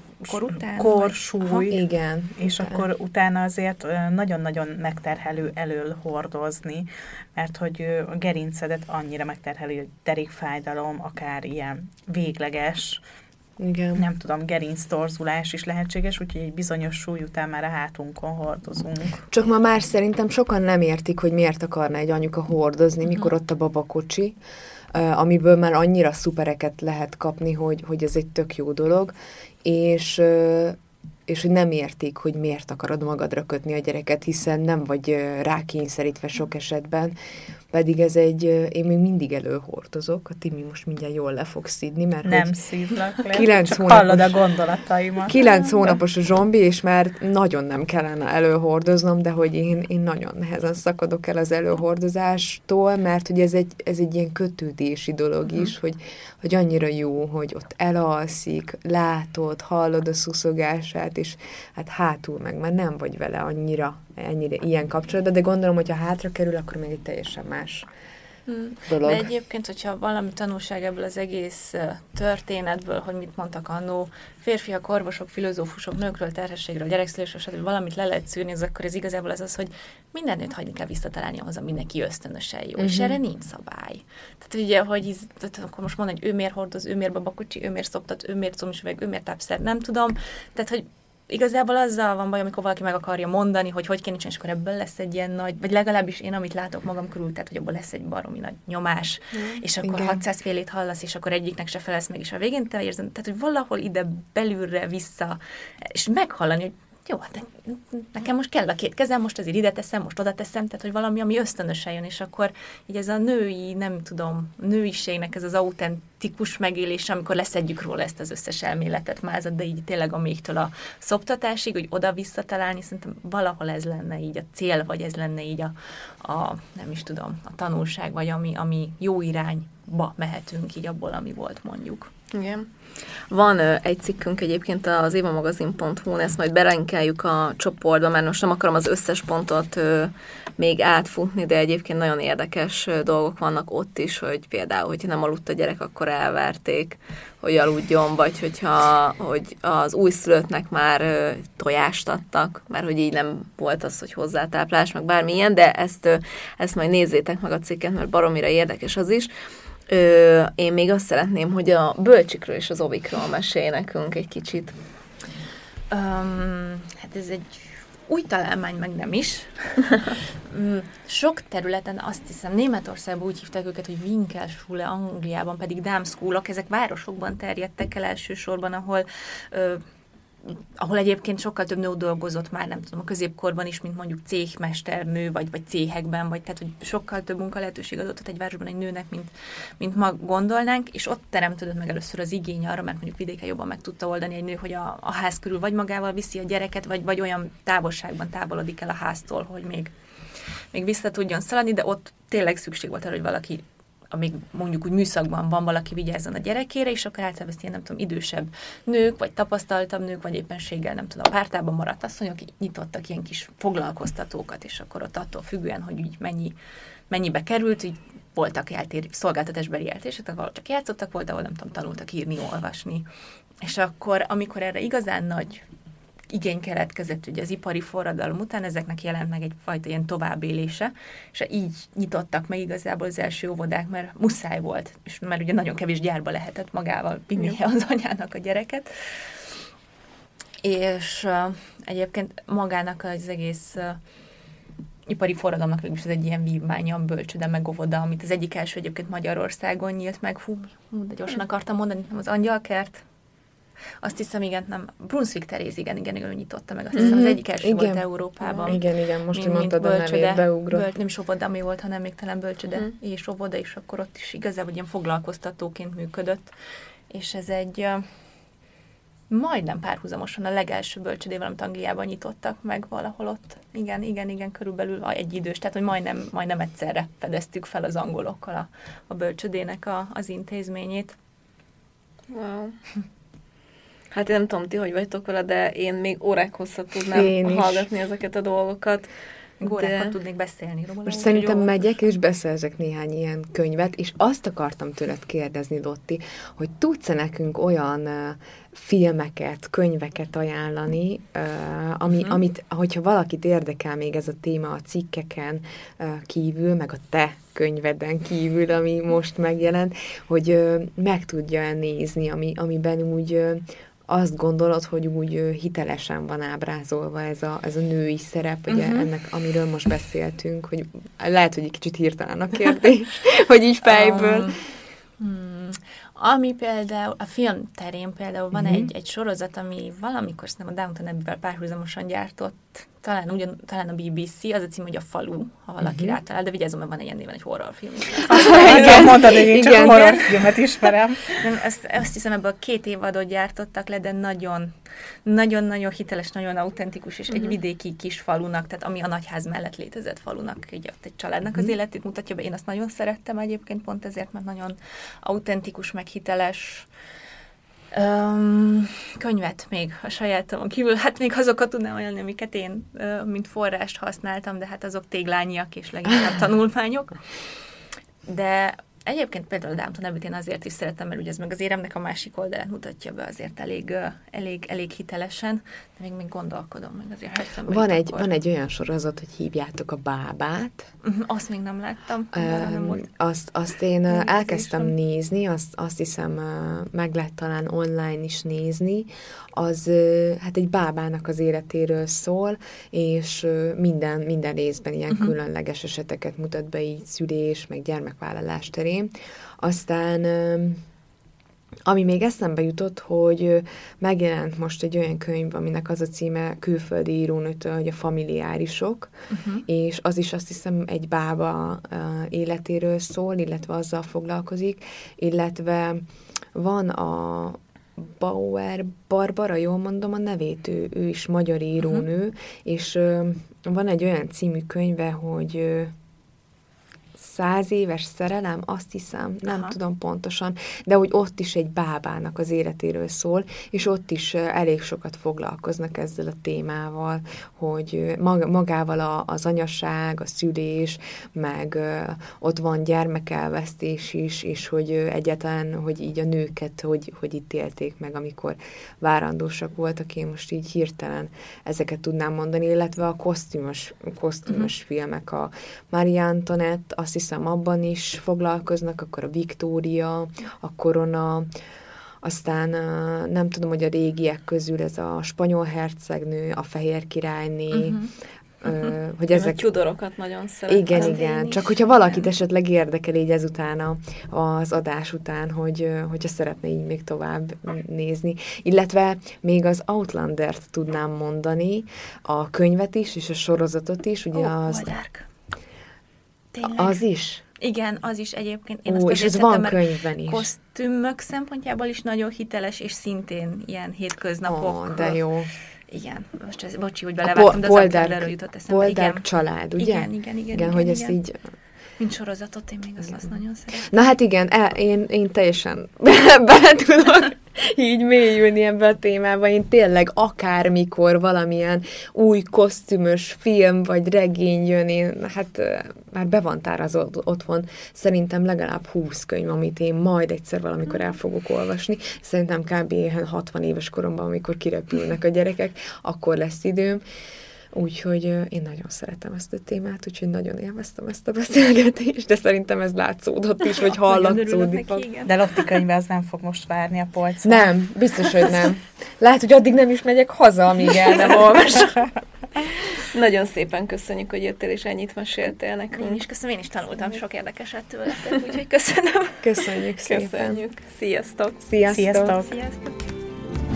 korsúly, igen, és akkor utána azért nagyon-nagyon megterhelő elől hordozni, mert hogy a gerincedet annyira megterhelő, hogy derékfájdalom, akár ilyen végleges, igen. Nem tudom, gerinctorzulás is lehetséges, úgyhogy egy bizonyos súly után már a hátunkon hordozunk. Csak ma már szerintem sokan nem értik, hogy miért akarna egy anyuka hordozni, mikor ott a babakocsi, amiből már annyira szupereket lehet kapni, hogy ez egy tök jó dolog, és hogy nem értik, hogy miért akarod magadra kötni a gyereket, hiszen nem vagy rákényszerítve sok esetben, pedig ez én még mindig előhordozok, a Timi most mindjárt jól le fog szidni, mert nem szidlak le, 9 csak hónapos, hallod a gondolataimat. 9 hónapos a zsombi, és már nagyon nem kellene előhordoznom, de hogy én nagyon nehezen szakadok el az előhordozástól, mert hogy ez egy ilyen kötődési dolog is, hogy annyira jó, hogy ott elalszik, látod, hallod a szuszogását, és hát hátul meg már nem vagy vele annyira ilyen kapcsolatban, de gondolom, hogy ha hátra kerül, akkor még egy teljesen más dolog. De egyébként, hogyha valami tanulság ebből az egész történetből, hogy mit mondtak annó, férfiak, orvosok, filozófusok, nőkről, terhességről, gyerekszülésről, stb. Valamit le lehet szűrni, akkor ez igazából az, hogy minden nőt hagyni kell visszatalálni ahhoz, ami neki ösztönösen jó, és erre nincs szabály. Tehát ugye, hogy akkor most mondani, hogy ő miért hordoz, ő miért babakocsi, ő miért szoptat, ő miért comisüveg, ő miért tápszer, nem tudom. Tehát, hogy igazából azzal van baj, amikor valaki meg akarja mondani, hogy kéne csinálni, és akkor ebből lesz egy ilyen nagy, vagy legalábbis én, amit látok magam körül, tehát, hogy abból lesz egy baromi nagy nyomás, és akkor 600 félét hallasz, és akkor egyiknek se felelsz meg, és a végén te érzem, tehát, hogy valahol ide belülre vissza, és meghallani, hogy jó, hát nekem most kell a két kezem, most azért ide teszem, most oda teszem, tehát, hogy valami, ami ösztönösen jön, és akkor így ez a női, nem tudom, nőiségnek ez az autentikus megélése, amikor leszedjük róla ezt az összes elméletet mázat, de így tényleg a mégtől a szoptatásig, hogy oda-vissza találni, szerintem valahol ez lenne így a cél, vagy ez lenne így a nem is tudom, a tanulság, vagy ami jó irányba mehetünk így abból, ami volt mondjuk. Igen. Van egy cikkünk egyébként az évamagazin.hu-n, ezt majd berenkeljük a csoportba, mert most nem akarom az összes pontot még átfutni, de egyébként nagyon érdekes dolgok vannak ott is, hogy például, hogyha nem aludt a gyerek, akkor elverték, hogy aludjon, vagy hogy az újszülöttnek már tojást adtak, mert hogy így nem volt az, hogy hozzátáplás, meg bármilyen, de ezt majd nézzétek meg a cikket, mert baromira érdekes az is. Én még azt szeretném, hogy a bölcsikről és az ovikról mesélj nekünk egy kicsit. Hát ez egy új találmány, meg nem is. Sok területen azt hiszem, Németországban úgy hívták őket, hogy Winkelschule, Angliában pedig Darmschoolok, ezek városokban terjedtek el elsősorban, ahol egyébként sokkal több nő dolgozott már, nem tudom, a középkorban is, mint mondjuk céhmesternő, vagy céhekben, vagy tehát, hogy sokkal több munkalehetőség adott egy városban egy nőnek, mint ma gondolnánk, és ott teremtődött meg először az igény arra, mert mondjuk vidéken jobban meg tudta oldani egy nő, hogy a ház körül vagy magával viszi a gyereket, vagy olyan távolságban távolodik el a háztól, hogy még vissza tudjon szaladni, de ott tényleg szükség volt arra, hogy valaki, amíg mondjuk úgy műszakban van, valaki vigyázzon a gyerekére, és akkor általában ezt ilyen, nem tudom, idősebb nők, vagy tapasztaltabb nők, vagy éppenséggel, nem tudom, a pártában maradt asszonyok, nyitottak ilyen kis foglalkoztatókat, és akkor ott attól függően, hogy így mennyibe került, így voltak szolgáltatásbeli eltérések, tehát valahogy csak játszottak, volt, ahol nem tudom, tanultak írni, olvasni. És akkor, amikor erre igazán nagy igény keletkezett ugye az ipari forradalom után, ezeknek jelent meg egyfajta ilyen továbbélése, és így nyitottak meg igazából az első óvodák, mert muszáj volt, és mert ugye nagyon kevés gyárba lehetett magával vinnie az anyának a gyereket. És egyébként magának az egész ipari forradalomnak is ez egy ilyen vívmánya, bölcsőde, meg óvoda, amit az egyik első egyébként Magyarországon nyílt meg. Hú, de gyorsan akartam mondani, nem az Angyalkert? Azt hiszem, igen, nem. Brunswick Teréz, igen, ő nyitotta meg. Azt hiszem, az egyik első volt Európában. Igen, most, hogy mondtad a nevét, beugrott. Nem is óvodami volt, hanem még talán bölcsöde és óvoda, és akkor ott is igazából ilyen foglalkoztatóként működött. És ez egy majdnem párhuzamosan a legelső bölcsödével, amit Angliában nyitottak meg valahol ott. Igen, körülbelül egy idős, tehát hogy majdnem egyszerre fedeztük fel az angolokkal a bölcsödének az intézményét. Wow. Hát én nem tudom, ti hogy vagytok vele, de én még órák hosszat tudnám hallgatni ezeket a dolgokat. Órákat tudnék beszélni róla. Most szerintem megyek és beszerzek néhány ilyen könyvet, és azt akartam tőled kérdezni, Lotti, hogy tudsz-e nekünk olyan filmeket, könyveket ajánlani, amit, hogyha valakit érdekel még ez a téma a cikkeken kívül, meg a te könyveden kívül, ami most megjelent, hogy meg tudja nézni, amiben úgy azt gondolod, hogy úgy hitelesen van ábrázolva ez a női szerep, ugye ennek, amiről most beszéltünk, hogy lehet, hogy egy kicsit hirtelen a kérdés, hogy így fejből. Ami például, a film terén például van egy sorozat, ami valamikor szerintem a Downton Abbey-vel párhuzamosan gyártott, talán a BBC, az a cím, hogy A falu, ha valaki rátalál, de vigyázzon, mert van egy ilyen néven egy horrorfilm. Igen, mondtad, hogy én csak horrorfilmet ismerem. Azt hiszem, ebből 2 évadot gyártottak le, de nagyon-nagyon hiteles, nagyon autentikus, és egy vidéki kis falunak, tehát ami a nagyház mellett létezett falunak, így ott egy családnak az életét mutatja be. Én azt nagyon szerettem egyébként, pont ezért, mert nagyon autentikus, meg hiteles. Könyvet még a sajátomon kívül, hát még azokat tudnám ajánlani, amiket én mint forrást használtam, de hát azok téglányiak és leginkább tanulmányok. De egyébként például a Downton Abbey-t én azért is szeretem, mert ugye ez meg az éremnek a másik oldalát mutatja be azért elég hitelesen, de még gondolkodom, meg azért van egy olyan sorozat, hogy hívjátok a Bábát. Azt még nem láttam. Azt én elkezdtem nézni, azt hiszem meg lehet talán online is nézni. Az hát egy bábának az életéről szól, és minden részben ilyen különleges eseteket mutat be, így szülés, meg gyermekvállalás terén. Aztán ami még eszembe jutott, hogy megjelent most egy olyan könyv, aminek az a címe külföldi írónőtől, hogy a familiárisok, és az is azt hiszem egy bába életéről szól, illetve azzal foglalkozik, illetve van a Bauer Barbara, jól mondom a nevét, ő is magyar írónő, és van egy olyan című könyve, hogy 100 éves szerelem, azt hiszem, nem tudom pontosan, de hogy ott is egy bábának az életéről szól, és ott is elég sokat foglalkoznak ezzel a témával, hogy magával az anyaság, a szülés, meg ott van gyermekelvesztés is, és hogy egyáltalán, hogy így a nőket, hogy ítélték meg, amikor várandósak voltak, én most így hirtelen ezeket tudnám mondani, illetve a kosztümös filmek, a Marie Antoinette, azt hiszem abban is foglalkoznak, akkor a Viktória, a Korona, aztán nem tudom, hogy a régiek közül ez a spanyol hercegnő, a fehér királyné, hogy ezek... A Tudorokat nagyon szeretem. Igen. Csak hogyha valakit esetleg érdekel így ezután az adás után, hogyha szeretne így még tovább nézni. Illetve még az Outlandert tudnám mondani, a könyvet is, és a sorozatot is. Ugye az is? Igen, az is egyébként. Én és ez van könyvben is. Kosztümök szempontjából is nagyon hiteles, és szintén ilyen hétköznapok. De jó. Igen, most bocsi, hogy belevágtam, de az Outlanderről jutott eszembe. Poldark család, ugye? Igen, hogy ezt így... Mint sorozatot, én még azt nagyon szeretem. Na hát igen, én teljesen bele tudok így mélyülni ebbe a témába. Én tényleg akármikor valamilyen új kosztümös film vagy regény jön, én hát már be van tárazva otthon. Szerintem legalább 20 könyv, amit én majd egyszer valamikor el fogok olvasni. Szerintem kb. 60 éves koromban, amikor kirepülnek a gyerekek, akkor lesz időm. Úgyhogy én nagyon szeretem ezt a témát, úgyhogy nagyon élveztem ezt a beszélgetést, de szerintem ez látszódott is, vagy hallatszódik. De Lotti könyve az nem fog most várni a polcon. Nem, biztos, hogy nem. Lehet, hogy addig nem is megyek haza, amíg el nem olvasom. Nagyon szépen köszönjük, hogy jöttél, és ennyit meséltél nekünk. Én is köszönöm, én is tanultam sok érdekeset tőletek, úgyhogy köszönöm. Köszönjük szépen. Köszönjük. Sziasztok. Sziasztok. Sziasztok. Sziasztok.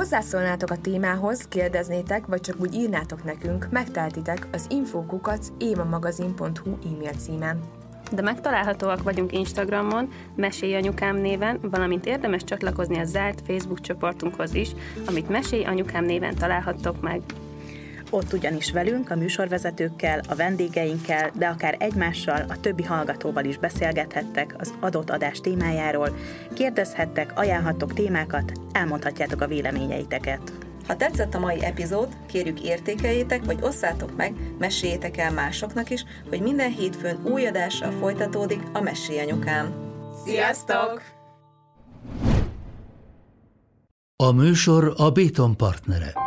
hozzászólnátok a témához, kérdeznétek, vagy csak úgy írnátok nekünk, megteltitek az info@évamagazin.hu e-mail címen. De megtalálhatóak vagyunk Instagramon, Mesélj Anyukám néven, valamint érdemes csatlakozni a zárt Facebook csoportunkhoz is, amit Mesélj Anyukám néven találhattok meg. Ott ugyanis velünk, a műsorvezetőkkel, a vendégeinkkel, de akár egymással, a többi hallgatóval is beszélgethettek az adott adás témájáról, kérdezhettek, ajánlhattok témákat, elmondhatjátok a véleményeiteket. Ha tetszett a mai epizód, kérjük értékeljétek, vagy osszátok meg, meséljétek el másoknak is, hogy minden hétfőn új adással folytatódik a Mesélj Anyukám. Sziasztok! A műsor a Béton partnere.